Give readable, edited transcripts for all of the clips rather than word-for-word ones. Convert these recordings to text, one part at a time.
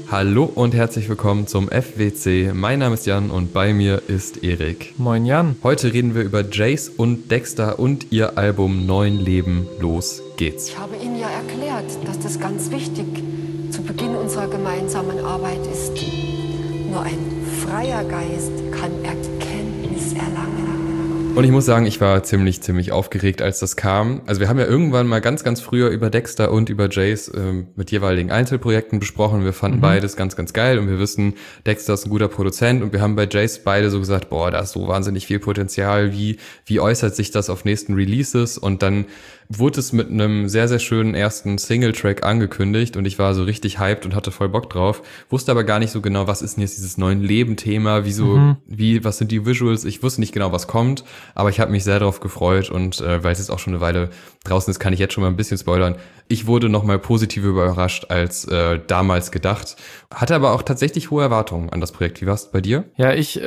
Hallo und herzlich willkommen zum FWC. Mein Name ist Jan und bei mir ist Erik. Moin Jan. Heute reden wir über Jace und Dexter und ihr Album Neuen Leben. Los geht's. Ich habe Ihnen ja erklärt, dass das ganz wichtig zu Beginn unserer gemeinsamen Arbeit ist. Nur ein freier Geist kann Erkenntnis erlangen. Und ich muss sagen, ich war ziemlich aufgeregt, als das kam. Also wir haben ja irgendwann mal ganz früher über Dexter und über Jace mit jeweiligen Einzelprojekten besprochen. Wir fanden beides ganz geil und wir wissen, Dexter ist ein guter Produzent und wir haben bei Jace beide so gesagt, boah, da ist so wahnsinnig viel Potenzial. Wie äußert sich das auf nächsten Releases? Und dann wurde es mit einem sehr schönen ersten Singletrack angekündigt und ich war so richtig hyped und hatte voll Bock drauf. Wusste aber gar nicht so genau, was ist denn jetzt dieses neuen Leben-Thema, was sind die Visuals? Ich wusste nicht genau, was kommt, aber ich habe mich sehr darauf gefreut und weil es jetzt auch schon eine Weile draußen ist, kann ich jetzt schon mal ein bisschen spoilern. Ich wurde nochmal positiv überrascht als damals gedacht. Hatte aber auch tatsächlich hohe Erwartungen an das Projekt. Wie war es bei dir? Ja, ich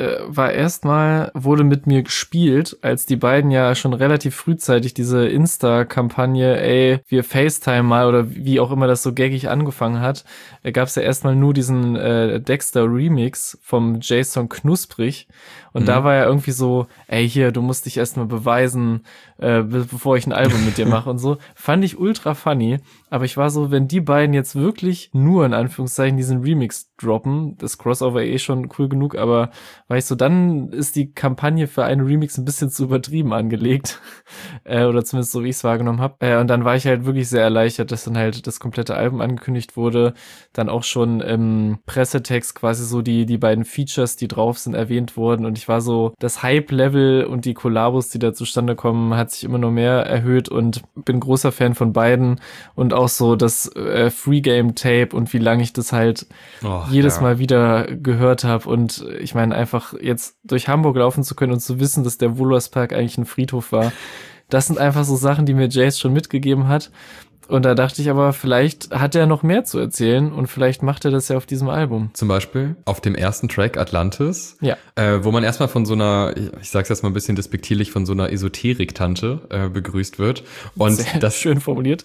wurde mit mir gespielt, als die beiden ja schon relativ frühzeitig diese Insta-Kampagne, wir FaceTime mal oder wie auch immer das so gaggig angefangen hat, gab es ja erstmal nur diesen Dexter-Remix vom Jason Knusprig und da war ja irgendwie so, hier, du musst dich erstmal beweisen, bevor ich ein Album mit dir mache und so. Fand ich ultra funny, aber ich war so, wenn die beiden jetzt wirklich nur in Anführungszeichen diesen Remix droppen, das Crossover schon cool genug, aber war ich so, dann ist die Kampagne für einen Remix ein bisschen zu übertrieben angelegt, oder zumindest so, wie ich es wahrgenommen habe. Und dann war ich halt wirklich sehr erleichtert, dass dann halt das komplette Album angekündigt wurde, dann auch schon im Pressetext quasi so die beiden Features, die drauf sind, erwähnt wurden und ich war so, das Hype-Level und die Kollabos, die da zustande kommen, hat sich immer noch mehr erhöht und bin großer Fan von beiden und auch so das Free-Game-Tape und wie lange ich das halt jedes Mal wieder gehört habe und ich meine einfach jetzt durch Hamburg laufen zu können und zu wissen, dass der Wohlerspark eigentlich ein Friedhof war, das sind einfach so Sachen, die mir Jace schon mitgegeben hat. Und da dachte ich aber, vielleicht hat er noch mehr zu erzählen und vielleicht macht er das ja auf diesem Album. Zum Beispiel auf dem ersten Track Atlantis, ja. Wo man erstmal von so einer, ich sag's jetzt mal ein bisschen despektierlich, von so einer Esoterik-Tante begrüßt wird. Und sehr das schön formuliert.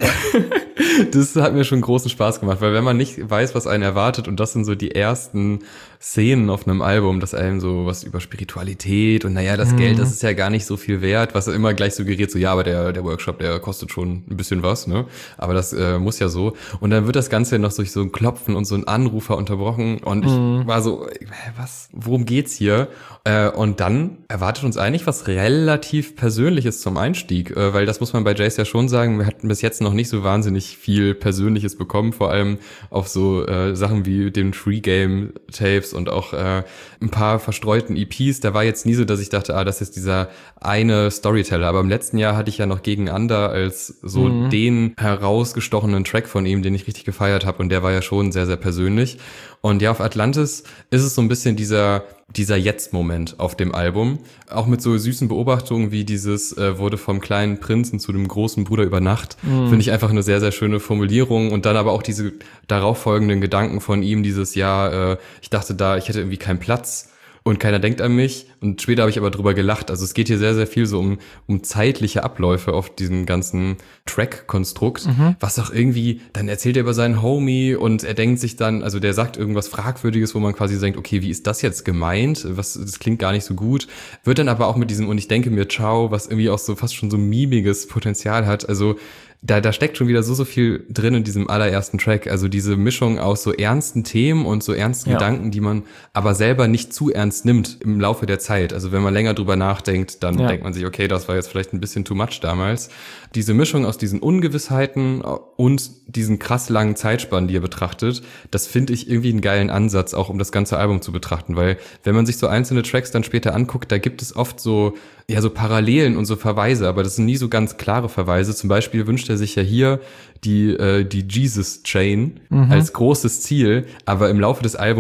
Das hat mir schon großen Spaß gemacht, weil wenn man nicht weiß, was einen erwartet und das sind so die ersten Szenen auf einem Album, dass einem so was über Spiritualität und das Geld, das ist ja gar nicht so viel wert, was immer gleich suggeriert, so ja, aber der Workshop, der kostet schon ein bisschen was, ne? Aber das muss ja so. Und dann wird das Ganze noch durch so ein Klopfen und so ein Anrufer unterbrochen und ich war so, was, worum geht's hier? Und dann erwartet uns eigentlich was relativ Persönliches zum Einstieg, weil das muss man bei Jace ja schon sagen, wir hatten bis jetzt noch nicht so wahnsinnig viel Persönliches bekommen, vor allem auf so Sachen wie den Free-Game-Tapes und auch ein paar verstreuten EPs. Da war jetzt nie so, dass ich dachte, das ist dieser eine Storyteller. Aber im letzten Jahr hatte ich ja noch Gegen Ander als so den herausgestochenen Track von ihm, den ich richtig gefeiert habe und der war ja schon sehr persönlich. Und ja, auf Atlantis ist es so ein bisschen dieser Jetzt-Moment auf dem Album. Auch mit so süßen Beobachtungen wie dieses wurde vom kleinen Prinzen zu dem großen Bruder über Nacht. Finde ich einfach eine sehr schöne Formulierung. Und dann aber auch diese darauffolgenden Gedanken von ihm, dieses ich dachte ich hätte irgendwie keinen Platz. Und keiner denkt an mich. Und später habe ich aber drüber gelacht. Also es geht hier sehr viel so um zeitliche Abläufe auf diesem ganzen Track-Konstrukt. Was auch irgendwie, dann erzählt er über seinen Homie und er denkt sich dann, also der sagt irgendwas Fragwürdiges, wo man quasi denkt, okay, wie ist das jetzt gemeint? Das klingt gar nicht so gut. Wird dann aber auch mit diesem, und ich denke mir, ciao, was irgendwie auch so fast schon so mimiges Potenzial hat. Also da steckt schon wieder so viel drin in diesem allerersten Track. Also diese Mischung aus so ernsten Themen und so ernsten Gedanken, die man aber selber nicht zu ernst nimmt im Laufe der Zeit. Also wenn man länger drüber nachdenkt, dann denkt man sich, okay, das war jetzt vielleicht ein bisschen too much damals. Diese Mischung aus diesen Ungewissheiten und diesen krass langen Zeitspannen, die ihr betrachtet, das finde ich irgendwie einen geilen Ansatz, auch um das ganze Album zu betrachten. Weil wenn man sich so einzelne Tracks dann später anguckt, da gibt es oft so Parallelen und so Verweise, aber das sind nie so ganz klare Verweise. Zum Beispiel wünscht er sich ja hier die Jesus Chain als großes Ziel, aber im Laufe des Albums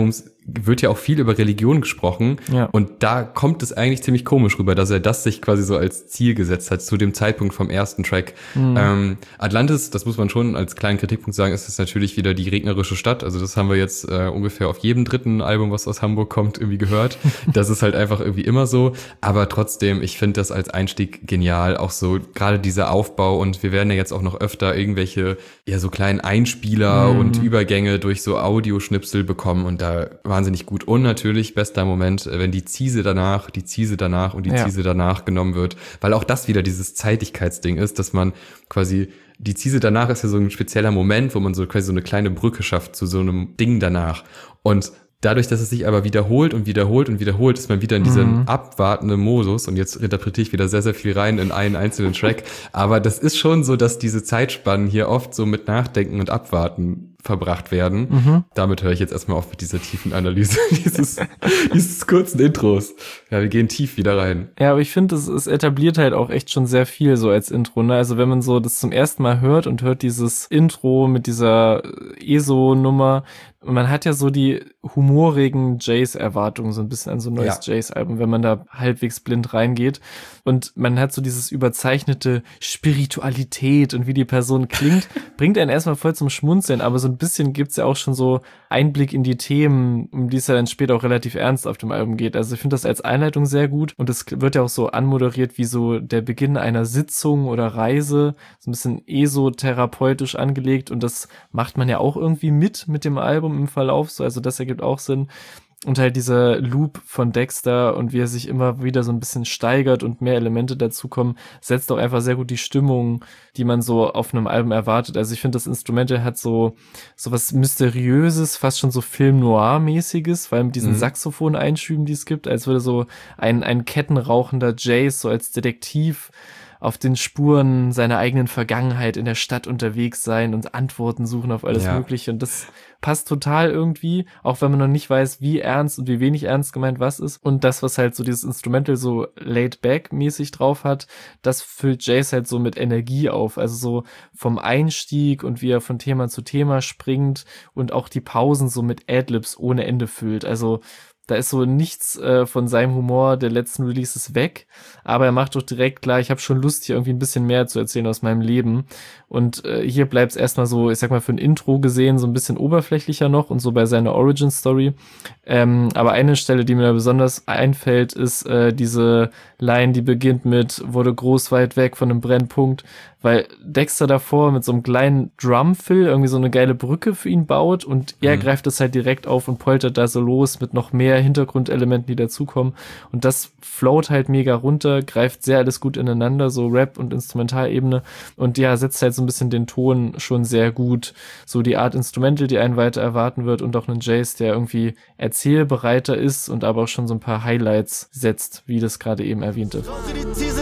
wird ja auch viel über Religion gesprochen. Ja. Und da kommt es eigentlich ziemlich komisch rüber, dass er das sich quasi so als Ziel gesetzt hat, zu dem Zeitpunkt vom ersten Track. Atlantis, das muss man schon als kleinen Kritikpunkt sagen, ist es natürlich wieder die regnerische Stadt. Also das haben wir jetzt ungefähr auf jedem dritten Album, was aus Hamburg kommt, irgendwie gehört. Das ist halt einfach irgendwie immer so. Aber trotzdem, ich finde das als Einstieg genial. Auch so gerade dieser Aufbau, und wir werden ja jetzt auch noch öfter irgendwelche so kleinen Einspieler und Übergänge durch so Audioschnipsel bekommen, und da wahnsinnig gut. Und natürlich bester Moment, wenn die Ziese danach und die Ziese danach genommen wird, weil auch das wieder dieses Zeitigkeitsding ist, dass man quasi, die Ziese danach ist ja so ein spezieller Moment, wo man so quasi so eine kleine Brücke schafft zu so einem Ding danach. Und dadurch, dass es sich aber wiederholt, ist man wieder in diesem abwartenden Modus, und jetzt interpretiere ich wieder sehr, sehr viel rein in einen einzelnen Track, aber das ist schon so, dass diese Zeitspannen hier oft so mit Nachdenken und Abwarten verbracht werden. Damit höre ich jetzt erstmal auf mit dieser tiefen Analyse dieses kurzen Intros. Ja, wir gehen tief wieder rein. Ja, aber ich finde, es etabliert halt auch echt schon sehr viel so als Intro, ne? Also wenn man so das zum ersten Mal hört und hört dieses Intro mit dieser ESO-Nummer, und man hat ja so die humorigen Jace-Erwartungen so ein bisschen an so ein neues Jace-Album, wenn man da halbwegs blind reingeht. Und man hat so dieses überzeichnete Spiritualität und wie die Person klingt, bringt einen erstmal voll zum Schmunzeln, aber so ein bisschen gibt's ja auch schon so Einblick in die Themen, um die es ja dann später auch relativ ernst auf dem Album geht. Also ich finde das als Einleitung sehr gut, und es wird ja auch so anmoderiert wie so der Beginn einer Sitzung oder Reise, so ein bisschen esotherapeutisch angelegt, und das macht man ja auch irgendwie mit dem Album im Verlauf, so, also das ergibt auch Sinn. Und halt dieser Loop von Dexter und wie er sich immer wieder so ein bisschen steigert und mehr Elemente dazukommen, setzt auch einfach sehr gut die Stimmung, die man so auf einem Album erwartet. Also ich finde, das Instrumental hat so was Mysteriöses, fast schon so Film-Noir-mäßiges, weil mit diesen Saxophon-Einschüben, die es gibt, als würde so ein kettenrauchender Jace so als Detektiv auf den Spuren seiner eigenen Vergangenheit in der Stadt unterwegs sein und Antworten suchen auf alles Mögliche. Und das passt total irgendwie, auch wenn man noch nicht weiß, wie ernst und wie wenig ernst gemeint was ist. Und das, was halt so dieses Instrumental so laid-back-mäßig drauf hat, das füllt Jace halt so mit Energie auf. Also so vom Einstieg und wie er von Thema zu Thema springt und auch die Pausen so mit Adlibs ohne Ende füllt. Also da ist so nichts von seinem Humor der letzten Releases weg, aber er macht doch direkt klar, ich habe schon Lust, hier irgendwie ein bisschen mehr zu erzählen aus meinem Leben. Und hier bleibt es erstmal so, ich sag mal, für ein Intro gesehen, so ein bisschen oberflächlicher noch und so bei seiner Origin-Story. Aber eine Stelle, die mir da besonders einfällt, ist diese Line, die beginnt mit, wurde groß weit weg von einem Brennpunkt, weil Dexter davor mit so einem kleinen Drumfill irgendwie so eine geile Brücke für ihn baut, und er greift das halt direkt auf und poltert da so los mit noch mehr Hintergrundelementen, die dazukommen, und das float halt mega runter, greift sehr alles gut ineinander, so Rap- und Instrumentalebene, und ja, setzt halt so ein bisschen den Ton schon sehr gut, so die Art Instrumental, die einen weiter erwarten wird, und auch einen Jace, der irgendwie erzählbereiter ist und aber auch schon so ein paar Highlights setzt, wie das gerade eben erwähnte. Die Ziese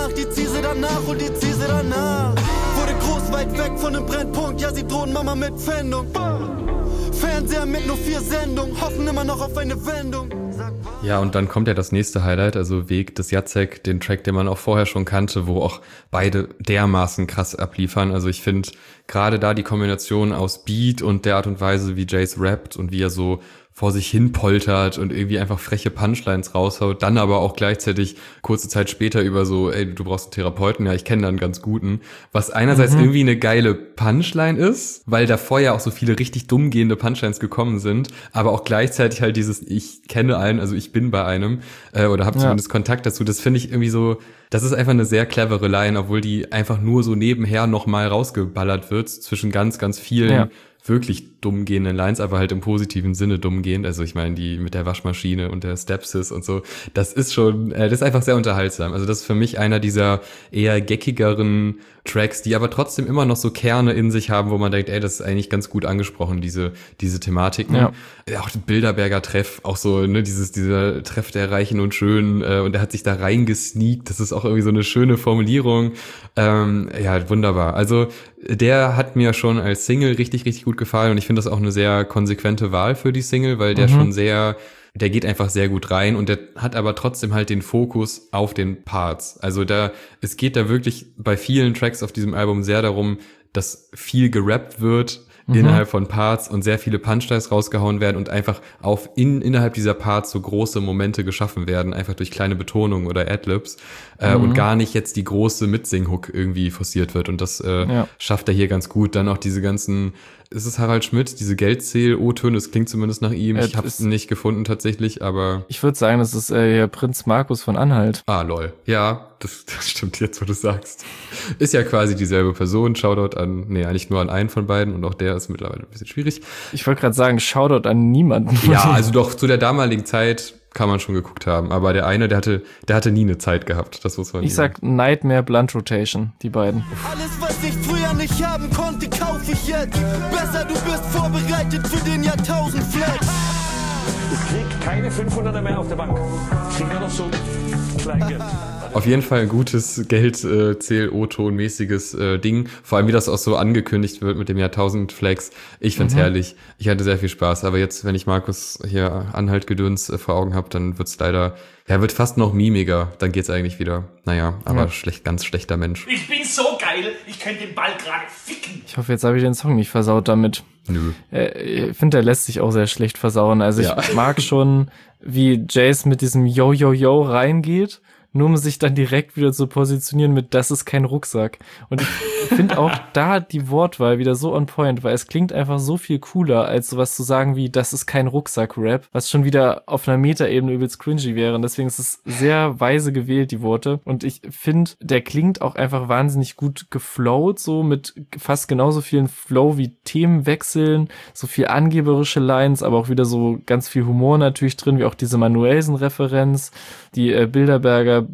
danach und die Ziese danach. Wurde groß weit weg von dem Brennpunkt, ja, sie drohen Mama mit Pfändung. Fernseher mit nur 4 Sendungen, hoffen immer noch auf eine Wendung. Ja, und dann kommt ja das nächste Highlight, also Weg des Jacek, den Track, den man auch vorher schon kannte, wo auch beide dermaßen krass abliefern. Also ich finde gerade da die Kombination aus Beat und der Art und Weise, wie Jace rappt und wie er so vor sich hin poltert und irgendwie einfach freche Punchlines raushaut, dann aber auch gleichzeitig kurze Zeit später über so, ey, du brauchst einen Therapeuten, ja, ich kenne da einen ganz guten, was einerseits irgendwie eine geile Punchline ist, weil davor ja auch so viele richtig dumm gehende Punchlines gekommen sind, aber auch gleichzeitig halt dieses, ich kenne einen, also ich bin bei einem, oder habe zumindest Kontakt dazu, das finde ich irgendwie so, das ist einfach eine sehr clevere Line, obwohl die einfach nur so nebenher nochmal rausgeballert wird, zwischen ganz, ganz vielen wirklich dumm gehenden Lines, aber halt im positiven Sinne dumm gehend. Also ich meine, die mit der Waschmaschine und der Stepsis und so, das ist schon, das ist einfach sehr unterhaltsam. Also das ist für mich einer dieser eher geckigeren Tracks, die aber trotzdem immer noch so Kerne in sich haben, wo man denkt, ey, das ist eigentlich ganz gut angesprochen, diese Thematiken. Ja, auch der Bilderberger Treff, auch so, ne, dieser Treff der Reichen und Schönen, und er hat sich da reingesneakt, das ist auch irgendwie so eine schöne Formulierung. Ja, wunderbar. Also der hat mir schon als Single richtig, richtig gut gefallen, und ich finde das auch eine sehr konsequente Wahl für die Single, weil der schon sehr, der geht einfach sehr gut rein, und der hat aber trotzdem halt den Fokus auf den Parts. Also es geht da wirklich bei vielen Tracks auf diesem Album sehr darum, dass viel gerappt wird, innerhalb von Parts und sehr viele Punchlines rausgehauen werden und einfach innerhalb dieser Parts so große Momente geschaffen werden, einfach durch kleine Betonungen oder Adlibs und gar nicht jetzt die große Mitsing-Hook irgendwie forciert wird und das schafft er hier ganz gut. Dann auch diese ganzen, ist es Harald Schmidt, diese Geldzähl-O-Töne, das klingt zumindest nach ihm. Ich habe es nicht gefunden tatsächlich, aber... Ich würde sagen, das ist Prinz Markus von Anhalt. Ah, lol. Ja, das stimmt jetzt, wo du sagst. Ist ja quasi dieselbe Person. Shoutout eigentlich nur an einen von beiden und auch der ist mittlerweile ein bisschen schwierig. Ich wollte gerade sagen, Shoutout an niemanden. Ja, also doch zu der damaligen Zeit kann man schon geguckt haben. Aber der eine, der hatte nie eine Zeit gehabt. Das muss man Ich sag Nightmare Blunt Rotation, die beiden. Alles, was ich früher nicht haben konnte, kauf ich jetzt. Besser, du bist vorbereitet für den Jahrtausendflex. Ich krieg keine 500er mehr auf der Bank. Ich krieg nur noch so Kleingeld. Auf jeden Fall ein gutes Geld-Zähl-O-Ton-mäßiges Ding. Vor allem, wie das auch so angekündigt wird mit dem Jahrtausend-Flex. Ich find's herrlich. Ich hatte sehr viel Spaß. Aber jetzt, wenn ich Markus hier Anhalt-Gedöns vor Augen habe, dann wird's leider, wird fast noch mimiger. Dann geht's eigentlich wieder. Naja, aber ganz schlechter Mensch. Ich bin so geil, ich könnte den Ball gerade ficken. Ich hoffe, jetzt habe ich den Song nicht versaut damit. Nö. Ich finde, der lässt sich auch sehr schlecht versauen. Also ich mag schon, wie Jace mit diesem Yo-Yo-Yo reingeht, nur um sich dann direkt wieder zu positionieren mit "Das ist kein Rucksack". Und ich finde auch da die Wortwahl wieder so on point, weil es klingt einfach so viel cooler, als sowas zu sagen wie "Das ist kein Rucksack-Rap", was schon wieder auf einer Metaebene übelst cringy wäre. Und deswegen ist es sehr weise gewählt, die Worte. Und ich finde, der klingt auch einfach wahnsinnig gut geflowt, so mit fast genauso vielen Flow wie Themenwechseln, so viel angeberische Lines, aber auch wieder so ganz viel Humor natürlich drin, wie auch diese Manuelsen-Referenz, die Bilderberger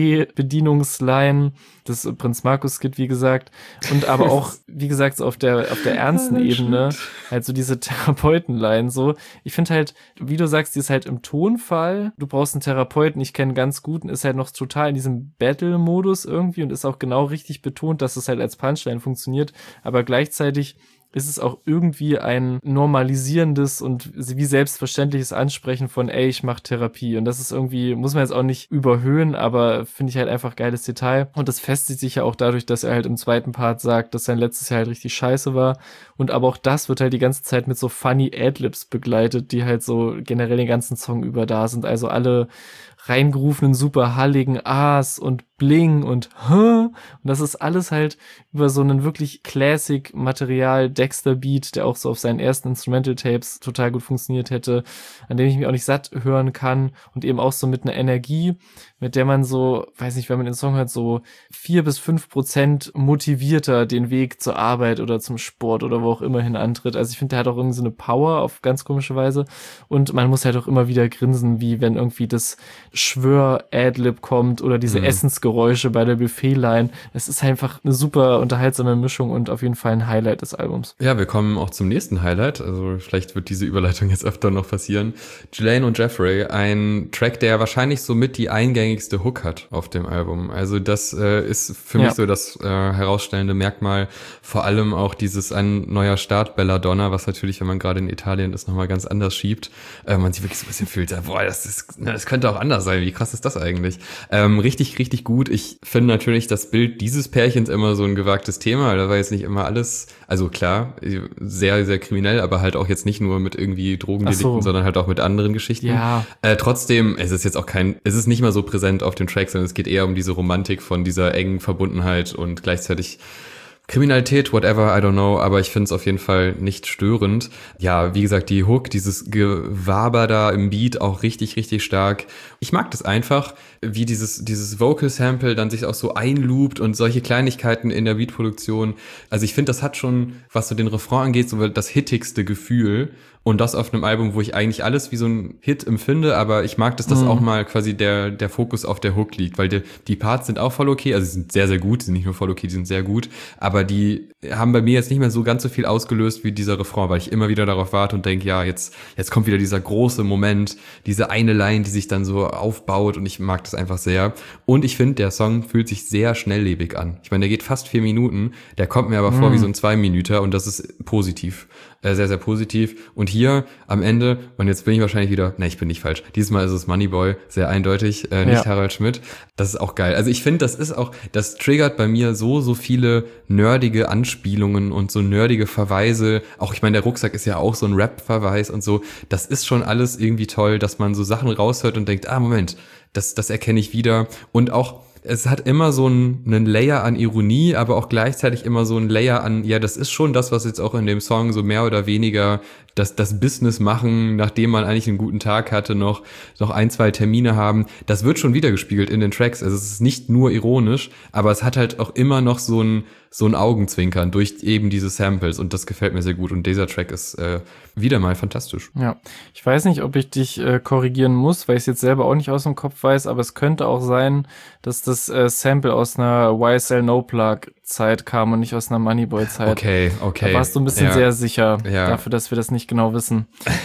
Buffet-Bedienungsline, das Prinz Markus-Skit, wie gesagt, und aber auch, wie gesagt, so auf der ernsten Ebene, halt so diese Therapeuten-Line, so. Ich finde halt, wie du sagst, die ist halt im Tonfall, du brauchst einen Therapeuten, ich kenne ganz guten, ist halt noch total in diesem Battle-Modus irgendwie und ist auch genau richtig betont, dass es halt als Punchline funktioniert, aber gleichzeitig ist es auch irgendwie ein normalisierendes und wie selbstverständliches Ansprechen von ich mache Therapie. Und das ist irgendwie, muss man jetzt auch nicht überhöhen, aber finde ich halt einfach geiles Detail. Und das festigt sich ja auch dadurch, dass er halt im zweiten Part sagt, dass sein letztes Jahr halt richtig scheiße war. Und aber auch das wird halt die ganze Zeit mit so funny Adlibs begleitet, die halt so generell den ganzen Song über da sind. Also alle reingerufenen, super halligen A's und Bling und und das ist alles halt über so einen wirklich Classic-Material Dexter-Beat, der auch so auf seinen ersten Instrumental-Tapes total gut funktioniert hätte, an dem ich mich auch nicht satt hören kann und eben auch so mit einer Energie, mit der man so, weiß nicht, wenn man den Song hört, so 4-5% motivierter den Weg zur Arbeit oder zum Sport oder wo auch immer hin antritt. Also ich finde, der hat auch irgendwie so eine Power auf ganz komische Weise und man muss halt auch immer wieder grinsen, wie wenn irgendwie das Schwör-Adlib kommt oder diese Essensgeräusche bei der Buffet-Line. Es ist einfach eine super unterhaltsame Mischung und auf jeden Fall ein Highlight des Albums. Ja, wir kommen auch zum nächsten Highlight. Also vielleicht wird diese Überleitung jetzt öfter noch passieren. Ghislaine und Jeffrey, ein Track, der wahrscheinlich somit die eingängigste Hook hat auf dem Album. Also das ist für mich so das herausstellende Merkmal. Vor allem auch dieses "Ein neuer Start Belladonna", was natürlich, wenn man gerade in Italien ist, nochmal ganz anders schiebt. Man sich wirklich so ein bisschen fühlt, boah, das könnte auch anders sein. Wie krass ist das eigentlich? Richtig, richtig gut. Ich finde natürlich das Bild dieses Pärchens immer so ein gewagtes Thema. Da war jetzt nicht immer alles, also klar, sehr, sehr kriminell, aber halt auch jetzt nicht nur mit irgendwie Drogendelikten, sondern halt auch mit anderen Geschichten. Ja. Trotzdem, es ist jetzt auch es ist nicht mal so präsent auf dem Track, sondern es geht eher um diese Romantik von dieser engen Verbundenheit und gleichzeitig Kriminalität, whatever, I don't know, aber ich finde es auf jeden Fall nicht störend. Ja, wie gesagt, die Hook, dieses Gewaber da im Beat auch richtig, richtig stark. Ich mag das einfach, wie dieses Vocal-Sample dann sich auch so einloopt und solche Kleinigkeiten in der Beatproduktion. Also ich finde, das hat schon, was so den Refrain angeht, so das hittigste Gefühl. Und das auf einem Album, wo ich eigentlich alles wie so ein Hit empfinde, aber ich mag, dass das auch mal quasi der Fokus auf der Hook liegt, weil die Parts sind auch voll okay, also sie sind sehr, sehr gut, sie sind nicht nur voll okay, die sind sehr gut, aber die haben bei mir jetzt nicht mehr so ganz so viel ausgelöst wie dieser Refrain, weil ich immer wieder darauf warte und denke, ja, jetzt kommt wieder dieser große Moment, diese eine Line, die sich dann so aufbaut und ich mag das einfach sehr. Und ich finde, der Song fühlt sich sehr schnelllebig an. Ich meine, der geht fast 4 Minuten, der kommt mir aber vor wie so ein 2-Minüter und das ist positiv. sehr, sehr positiv. Und hier am Ende, und jetzt bin ich wahrscheinlich wieder, ich bin nicht falsch, dieses Mal ist es Moneyboy, sehr eindeutig, nicht Harald Schmidt. Das ist auch geil. Also ich finde, das triggert bei mir so viele nerdige Anspielungen und so nerdige Verweise. Auch, ich meine, der Rucksack ist ja auch so ein Rap-Verweis und so. Das ist schon alles irgendwie toll, dass man so Sachen raushört und denkt, Moment, das erkenne ich wieder. Und auch, es hat immer so einen Layer an Ironie, aber auch gleichzeitig immer so einen Layer an, ja, das ist schon das, was jetzt auch in dem Song so mehr oder weniger das Business machen, nachdem man eigentlich einen guten Tag hatte, noch 1, 2 Termine haben. Das wird schon wiedergespiegelt in den Tracks. Also es ist nicht nur ironisch, aber es hat halt auch immer noch so ein Augenzwinkern durch eben diese Samples und das gefällt mir sehr gut und dieser Track ist wieder mal fantastisch. Ja, ich weiß nicht, ob ich dich korrigieren muss, weil ich es jetzt selber auch nicht aus dem Kopf weiß, aber es könnte auch sein, dass das Sample aus einer YSL No Plug Zeit kam und nicht aus einer Moneyboy Zeit. Okay. Da warst du ein bisschen sehr sicher dafür, dass wir das nicht genau wissen.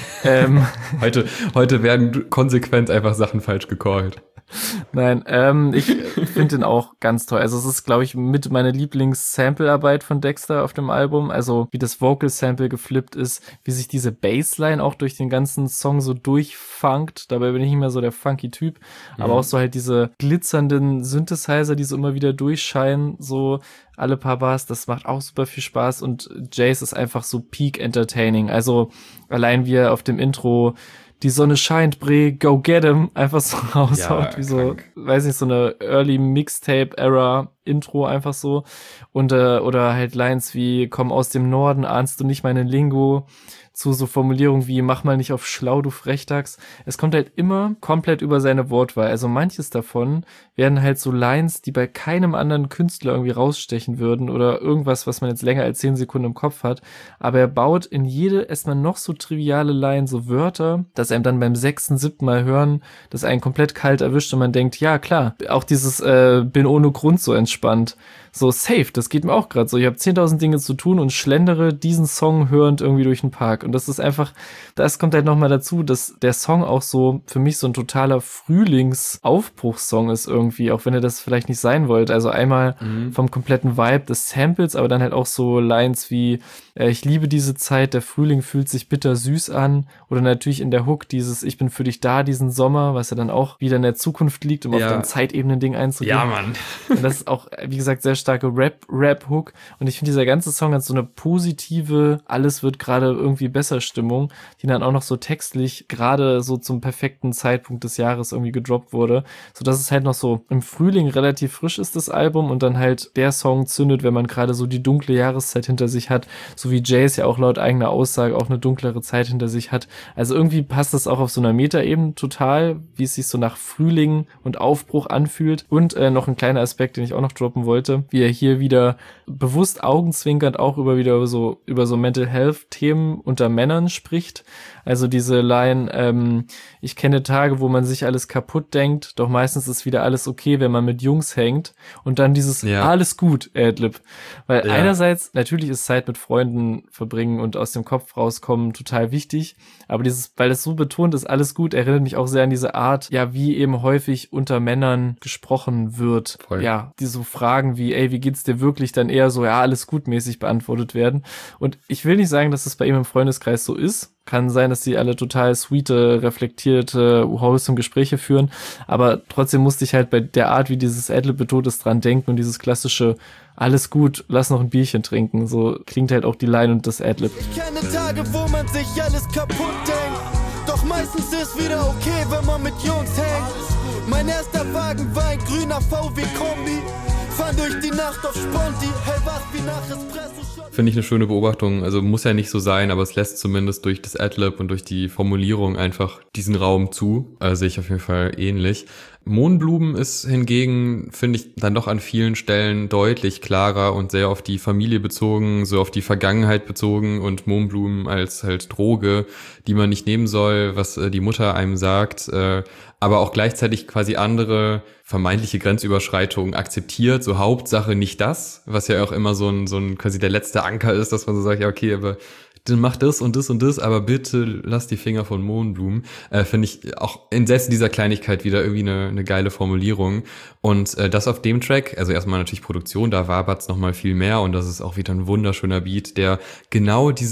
Heute werden konsequent einfach Sachen falsch gecallt. Nein, ich finde den auch ganz toll. Also es ist, glaube ich, mit meiner Lieblings-Sample-Arbeit von Dexter auf dem Album. Also wie das Vocal-Sample geflippt ist, wie sich diese Bassline auch durch den ganzen Song so durchfunkt. Dabei bin ich nicht mehr so der funky Typ. Aber auch so halt diese glitzernden Synthesizer, die so immer wieder durchscheinen, so alle paar Bars, das macht auch super viel Spaß. Und Jace ist einfach so peak entertaining. Also allein wie er auf dem Intro die Sonne scheint, Bre, go get 'em, einfach so raushaut, wie so, weiß nicht, so eine Early Mixtape-Era Intro einfach so. Und, oder halt Lines wie, komm aus dem Norden, ahnst du nicht meine Lingo, zu so Formulierungen wie, mach mal nicht auf schlau, du Frechdachs. Es kommt halt immer komplett über seine Wortwahl. Also manches davon werden halt so Lines, die bei keinem anderen Künstler irgendwie rausstechen würden oder irgendwas, was man jetzt länger als 10 Sekunden im Kopf hat. Aber er baut in jede erstmal noch so triviale Line so Wörter, dass einem dann beim 6., 7. Mal hören, das einen komplett kalt erwischt und man denkt, ja klar, auch dieses bin ohne Grund so entspannt. So safe, das geht mir auch gerade so. Ich habe 10.000 Dinge zu tun und schlendere diesen Song hörend irgendwie durch den Park. Und das ist einfach, das kommt halt nochmal dazu, dass der Song auch so für mich so ein totaler Frühlingsaufbruchssong ist irgendwie, auch wenn er das vielleicht nicht sein wollte. Also einmal vom kompletten Vibe des Samples, aber dann halt auch so Lines wie ich liebe diese Zeit, der Frühling fühlt sich bitter süß an. Oder natürlich in der Hook dieses ich bin für dich da diesen Sommer, was ja dann auch wieder in der Zukunft liegt, um auf dein Zeitebenen-Ding einzugehen. Ja, Mann. Und das ist auch, wie gesagt, sehr starke Rap-Hook. Und ich finde, dieser ganze Song hat so eine positive, alles wird gerade irgendwie besser Stimmung, die dann auch noch so textlich gerade so zum perfekten Zeitpunkt des Jahres irgendwie gedroppt wurde. So dass es halt noch so im Frühling relativ frisch ist, das Album, und dann halt der Song zündet, wenn man gerade so die dunkle Jahreszeit hinter sich hat. So wie Jace ja auch laut eigener Aussage auch eine dunklere Zeit hinter sich hat. Also irgendwie passt das auch auf so einer Meta-Ebene total, wie es sich so nach Frühling und Aufbruch anfühlt. Und noch ein kleiner Aspekt, den ich auch noch droppen wollte, wie er hier wieder bewusst augenzwinkernd auch über so Mental Health Themen unter Männern spricht. Also diese Line, ich kenne Tage, wo man sich alles kaputt denkt, doch meistens ist wieder alles okay, wenn man mit Jungs hängt. Und dann dieses alles gut, Adlib. Weil einerseits, natürlich ist Zeit mit Freunden verbringen und aus dem Kopf rauskommen total wichtig, aber weil es so betont ist, alles gut, erinnert mich auch sehr an diese Art, ja, wie eben häufig unter Männern gesprochen wird. Voll. Ja, die so Fragen wie, ey, wie geht's dir wirklich, dann eher so, ja, alles gut mäßig beantwortet werden. Und ich will nicht sagen, dass es bei ihm im Freundeskreis so ist. Kann sein, dass die alle total sweete, reflektierte, wholesome Gespräche führen, aber trotzdem musste ich halt bei der Art, wie dieses Adlib betont ist, dran denken und dieses klassische alles gut, lass noch ein Bierchen trinken. So klingt halt auch die Line und das Adlib. Ich kenne Tage, wo man sich alles kaputt denkt, doch meistens ist wieder okay, wenn man mit Jungs hängt. Mein erster Wagen war ein grüner VW-Kombi, fahren durch die Nacht auf Sponti, hellwach wie nach Espresso. Finde ich eine schöne Beobachtung. Also muss ja nicht so sein, aber es lässt zumindest durch das Adlib und durch die Formulierung einfach diesen Raum zu. Sehe ich auf jeden Fall ähnlich. Mohnblumen ist hingegen, finde ich, dann doch an vielen Stellen deutlich klarer und sehr auf die Familie bezogen, so auf die Vergangenheit bezogen, und Mohnblumen als halt Droge, die man nicht nehmen soll, was die Mutter einem sagt, aber auch gleichzeitig quasi andere vermeintliche Grenzüberschreitungen akzeptiert, so Hauptsache nicht das, was ja auch immer so ein quasi der letzte Anker ist, dass man so sagt, ja okay, aber dann mach das und das und das, aber bitte lass die Finger von Mohnblumen. Finde ich auch in selbst dieser Kleinigkeit wieder irgendwie eine geile Formulierung. Und das auf dem Track, also erstmal natürlich Produktion, da wabert's nochmal viel mehr, und das ist auch wieder ein wunderschöner Beat, der genau dieses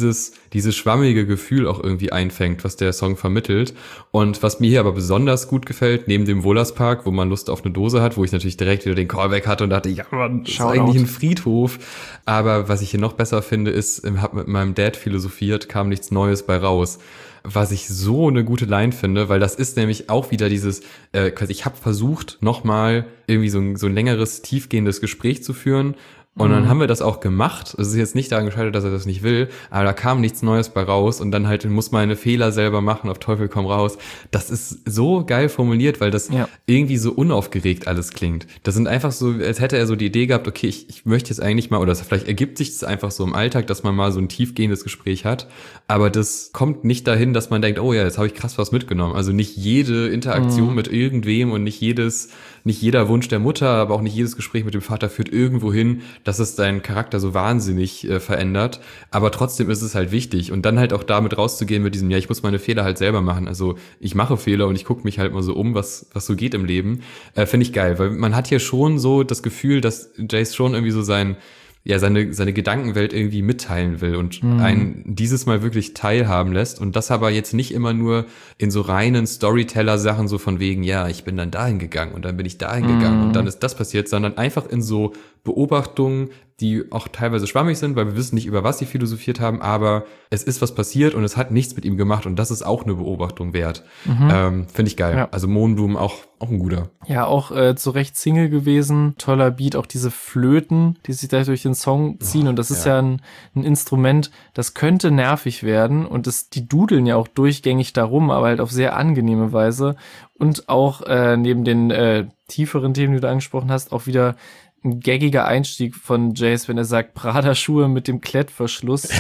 dieses schwammige Gefühl auch irgendwie einfängt, was der Song vermittelt. Und was mir hier aber besonders gut gefällt, neben dem Wohlerspark, wo man Lust auf eine Dose hat, wo ich natürlich direkt wieder den Callback hatte und dachte, ja Mann, das ist eigentlich ein Friedhof. Aber was ich hier noch besser finde, ist, hab mit meinem Dad philosophiert, kam nichts Neues bei raus. Was ich so eine gute Line finde, weil das ist nämlich auch wieder dieses, ich habe versucht, nochmal irgendwie so ein längeres, tiefgehendes Gespräch zu führen. Und dann haben wir das auch gemacht. Es ist jetzt nicht daran gescheitert, dass er das nicht will, aber da kam nichts Neues bei raus und dann halt muss man eine Fehler selber machen, auf Teufel komm raus. Das ist so geil formuliert, weil das irgendwie so unaufgeregt alles klingt. Das sind einfach so, als hätte er so die Idee gehabt, okay, ich möchte jetzt eigentlich mal, oder vielleicht ergibt sich das einfach so im Alltag, dass man mal so ein tiefgehendes Gespräch hat, aber das kommt nicht dahin, dass man denkt, oh ja, jetzt habe ich krass was mitgenommen. Also nicht jede Interaktion mit irgendwem und nicht jeder Wunsch der Mutter, aber auch nicht jedes Gespräch mit dem Vater führt irgendwo hin, dass es deinen Charakter so wahnsinnig verändert. Aber trotzdem ist es halt wichtig. Und dann halt auch damit rauszugehen mit diesem, ja, ich muss meine Fehler halt selber machen. Also ich mache Fehler und ich gucke mich halt mal so um, was so geht im Leben. Finde ich geil, weil man hat hier schon so das Gefühl, dass Jace schon irgendwie so seine Gedankenwelt irgendwie mitteilen will und einen dieses Mal wirklich teilhaben lässt und das aber jetzt nicht immer nur in so reinen Storyteller-Sachen so von wegen, ja, ich bin dann dahin gegangen und dann bin ich dahin gegangen und dann ist das passiert, sondern einfach in so Beobachtungen, die auch teilweise schwammig sind, weil wir wissen nicht, über was sie philosophiert haben, aber es ist was passiert und es hat nichts mit ihm gemacht und das ist auch eine Beobachtung wert. Finde ich geil. Ja. Also Mohnblumen auch ein guter. Ja, auch zu Recht Single gewesen. Toller Beat, auch diese Flöten, die sich da durch den Song ziehen und das ist ja ein Instrument, das könnte nervig werden und die dudeln ja auch durchgängig darum, aber halt auf sehr angenehme Weise und auch neben den tieferen Themen, die du angesprochen hast, auch wieder ein gaggiger Einstieg von Jace, wenn er sagt, Prada-Schuhe mit dem Klettverschluss.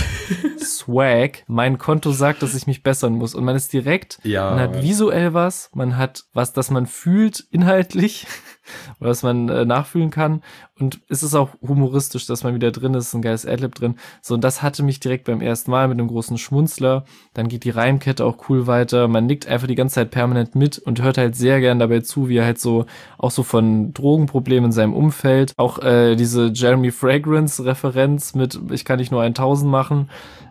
Swag. Mein Konto sagt, dass ich mich bessern muss. Und man ist direkt, man hat visuell man hat was, das man fühlt inhaltlich, was man nachfühlen kann. Und es ist auch humoristisch, dass man wieder drin ist, ein geiles Adlib drin. So, und das hatte mich direkt beim ersten Mal mit einem großen Schmunzler. Dann geht die Reimkette auch cool weiter. Man nickt einfach die ganze Zeit permanent mit und hört halt sehr gern dabei zu, wie er halt so, auch so von Drogenproblemen in seinem Umfeld, auch diese Jeremy Fragrance-Referenz mit ich kann nicht nur 1000 machen,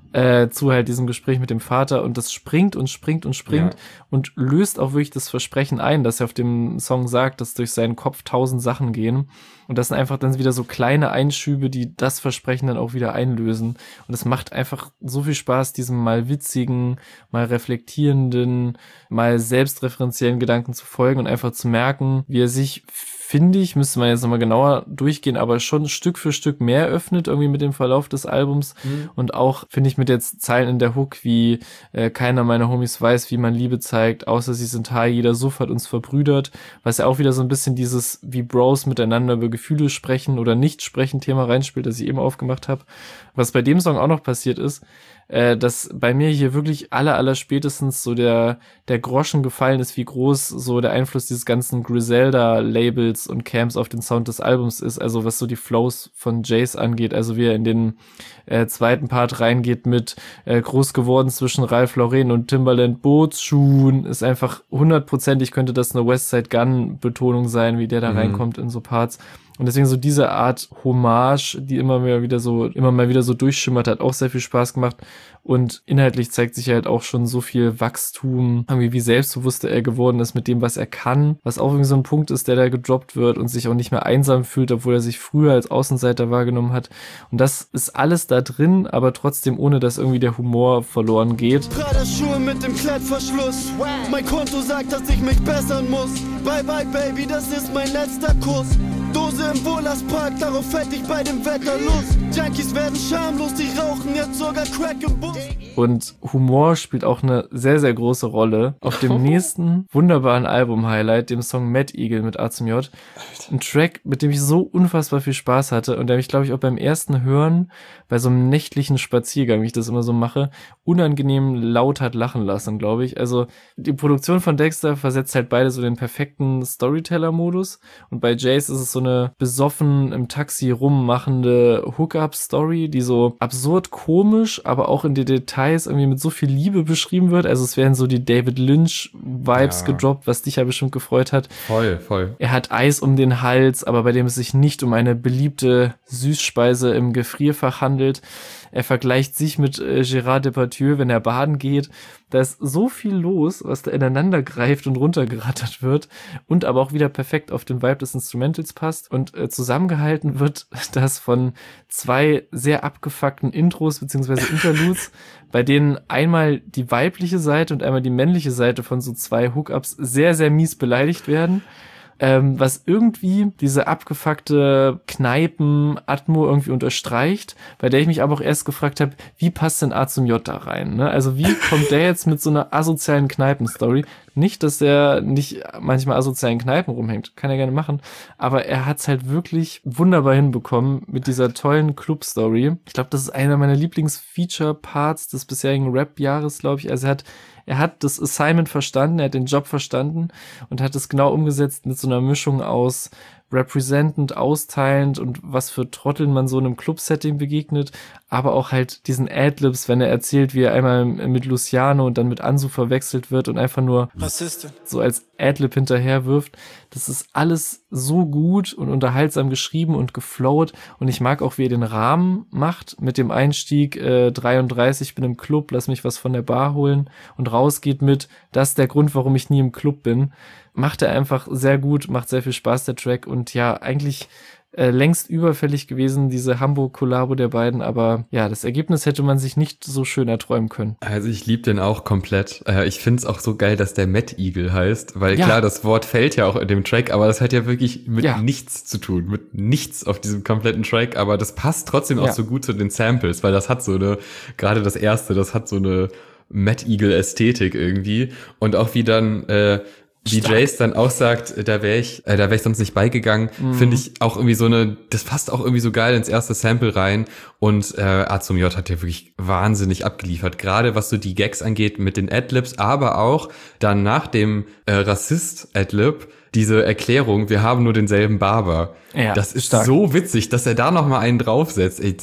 zu halt diesem Gespräch mit dem Vater und das springt und springt und springt und löst auch wirklich das Versprechen ein, dass er auf dem Song sagt, dass durch seinen Kopf 1000 Sachen gehen und das sind einfach dann wieder so kleine Einschübe, die das Versprechen dann auch wieder einlösen und es macht einfach so viel Spaß, diesem mal witzigen, mal reflektierenden, mal selbstreferenziellen Gedanken zu folgen und einfach zu merken, wie er sich, finde ich, müsste man jetzt nochmal genauer durchgehen, aber schon Stück für Stück mehr öffnet irgendwie mit dem Verlauf des Albums und auch, finde ich, mit jetzt Zeilen in der Hook wie keiner meiner Homies weiß, wie man Liebe zeigt, außer sie sind high, jeder Suff hat uns verbrüdert, was ja auch wieder so ein bisschen dieses, wie Bros miteinander über Gefühle sprechen oder nicht sprechen Thema reinspielt, das ich eben aufgemacht habe. Was bei dem Song auch noch passiert ist, dass bei mir hier wirklich aller spätestens so der Groschen gefallen ist, wie groß so der Einfluss dieses ganzen Griselda-Labels und Camps auf den Sound des Albums ist, also was so die Flows von Jace angeht, also wie er in den zweiten Part reingeht mit groß geworden zwischen Ralph Lauren und Timbaland Bootsschuhen, ist einfach 100%, könnte das eine Westside Gun-Betonung sein, wie der da reinkommt in so Parts. Und deswegen so diese Art Hommage, die immer mal wieder so durchschimmert, hat auch sehr viel Spaß gemacht. Und inhaltlich zeigt sich halt auch schon so viel Wachstum, wie selbstbewusster er geworden ist mit dem, was er kann. Was auch irgendwie so ein Punkt ist, der da gedroppt wird und sich auch nicht mehr einsam fühlt, obwohl er sich früher als Außenseiter wahrgenommen hat. Und das ist alles da drin, aber trotzdem ohne, dass irgendwie der Humor verloren geht. Prada-Schuhe mit dem Klettverschluss. Mein Konto sagt, dass ich mich bessern muss. Bye bye Baby, das ist mein letzter Kuss. Dose im Wohlerspark, darauf hätte ich bei dem Wetter Lust. Junkies werden schamlos, die rauchen jetzt sogar Crack im Bus. Und Humor spielt auch eine sehr, sehr große Rolle. Auf dem nächsten wunderbaren Album-Highlight, dem Song Mad Eagle mit A zum J. Ein Track, mit dem ich so unfassbar viel Spaß hatte und der mich, glaube ich, auch beim ersten Hören, bei so einem nächtlichen Spaziergang, wie ich das immer so mache, unangenehm laut hat lachen lassen, glaube ich. Also die Produktion von Dexter versetzt halt beide so den perfekten Storyteller-Modus und bei Jace ist es so so eine besoffen im Taxi rummachende Hookup-Story, die so absurd komisch, aber auch in den Details irgendwie mit so viel Liebe beschrieben wird. Also es werden so die David Lynch-Vibes gedroppt, was dich ja bestimmt gefreut hat. Voll. Er hat Eis um den Hals, aber bei dem es sich nicht um eine beliebte Süßspeise im Gefrierfach handelt. Er vergleicht sich mit Gérard Depardieu, wenn er baden geht. Da ist so viel los, was da ineinander greift und runtergerattert wird und aber auch wieder perfekt auf den Vibe des Instrumentals passt. Und zusammengehalten wird das von 2 sehr abgefuckten Intros bzw. Interludes, bei denen einmal die weibliche Seite und einmal die männliche Seite von so 2 Hookups sehr, sehr mies beleidigt werden. Was irgendwie diese abgefuckte Kneipen-Atmo irgendwie unterstreicht, bei der ich mich aber auch erst gefragt habe, wie passt denn A zum J da rein? Ne? Also wie kommt der jetzt mit so einer asozialen Kneipen-Story? Nicht, dass er nicht manchmal asozialen Kneipen rumhängt, kann er gerne machen, aber er hat's halt wirklich wunderbar hinbekommen mit dieser tollen Club-Story. Ich glaube, das ist einer meiner Lieblings-Feature-Parts des bisherigen Rap-Jahres, glaube ich. Also er hat das Assignment verstanden, er hat den Job verstanden und hat es genau umgesetzt mit so einer Mischung aus representend, austeilend und was für Trotteln man so in einem Club-Setting begegnet, aber auch halt diesen Adlibs, wenn er erzählt, wie er einmal mit Luciano und dann mit Ansu verwechselt wird und einfach nur Rassistin. so als Adlib hinterher wirft. Das ist alles so gut und unterhaltsam geschrieben und geflowt und ich mag auch, wie er den Rahmen macht mit dem Einstieg 33, bin im Club, lass mich was von der Bar holen und rausgeht mit, das ist der Grund, warum ich nie im Club bin. Macht er einfach sehr gut, macht sehr viel Spaß, der Track und ja, eigentlich längst überfällig gewesen, diese Hamburg-Kollabo der beiden, aber ja, das Ergebnis hätte man sich nicht so schön erträumen können. Also ich liebe den auch komplett. Ich finde es auch so geil, dass der Mad Eagle heißt, weil klar, das Wort fällt ja auch in dem Track, aber das hat ja wirklich mit nichts zu tun, mit nichts auf diesem kompletten Track, aber das passt trotzdem auch so gut zu den Samples, weil das hat so eine, gerade das erste, das hat so eine Mad Eagle Ästhetik irgendwie und auch wie dann wie Jace dann auch sagt, da wäre ich sonst nicht beigegangen, finde ich auch irgendwie so das passt auch irgendwie so geil ins erste Sample rein und A zum J hat ja wirklich wahnsinnig abgeliefert, gerade was so die Gags angeht mit den Adlibs, aber auch dann nach dem Rassist-Adlib diese Erklärung, wir haben nur denselben Barber. Ja, das ist stark. So witzig, dass er da nochmal einen draufsetzt. Ey,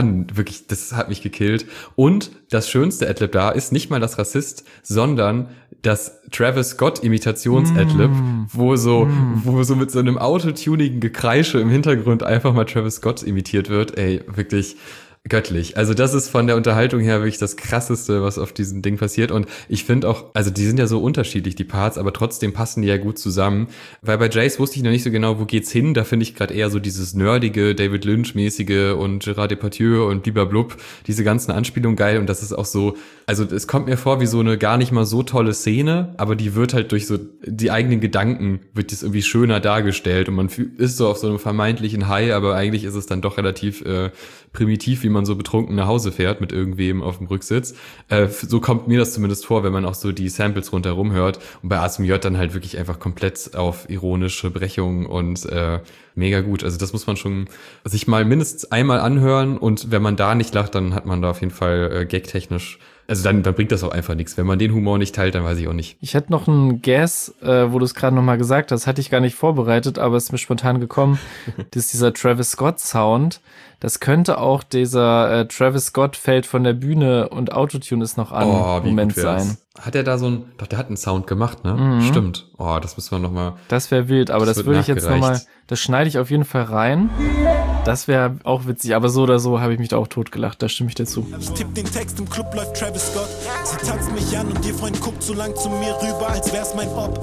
das hat mich gekillt. Und das schönste Adlib da ist nicht mal das Rassist, sondern das Travis Scott Imitations-Adlib, wo so mit so einem autotunigen Gekreische im Hintergrund einfach mal Travis Scott imitiert wird. Ey, wirklich göttlich. Also das ist von der Unterhaltung her wirklich das Krasseste, was auf diesem Ding passiert. Und ich finde auch, also die sind ja so unterschiedlich, die Parts, aber trotzdem passen die ja gut zusammen. Weil bei Jace wusste ich noch nicht so genau, wo geht's hin. Da finde ich gerade eher so dieses nerdige, David Lynch-mäßige und Gérard Depardieu und blub, diese ganzen Anspielungen geil. Und das ist auch so, also es kommt mir vor wie so eine gar nicht mal so tolle Szene, aber die wird halt durch so die eigenen Gedanken, wird das irgendwie schöner dargestellt. Und man ist so auf so einem vermeintlichen High, aber eigentlich ist es dann doch relativ primitiv, wie man so betrunken nach Hause fährt mit irgendwem auf dem Rücksitz. So kommt mir das zumindest vor, wenn man auch so die Samples rundherum hört. Und bei A zum J dann halt wirklich einfach komplett auf ironische Brechungen und mega gut. Also das muss man schon sich mal mindestens einmal anhören und wenn man da nicht lacht, dann hat man da auf jeden Fall gagtechnisch. Also dann bringt das auch einfach nichts. Wenn man den Humor nicht teilt, dann weiß ich auch nicht. Ich hätte noch einen Guess, wo du es gerade nochmal gesagt hast, hatte ich gar nicht vorbereitet, aber es ist mir spontan gekommen. Das ist dieser Travis Scott Sound. Das könnte auch dieser Travis Scott fällt von der Bühne und Autotune ist noch an Moment sein. Hat er da der hat einen Sound gemacht, ne? Mhm. Stimmt. Oh, das müssen wir nochmal. Das wäre wild, aber das würde ich jetzt nochmal, das schneide ich auf jeden Fall rein. Das wäre auch witzig, aber so oder so habe ich mich da auch totgelacht, da stimme ich dir zu. Ich tipp den Text, im Club läuft Travis Scott. Sie tanzt mich an und ihr Freund guckt so lang zu mir rüber, als wär's mein Ob.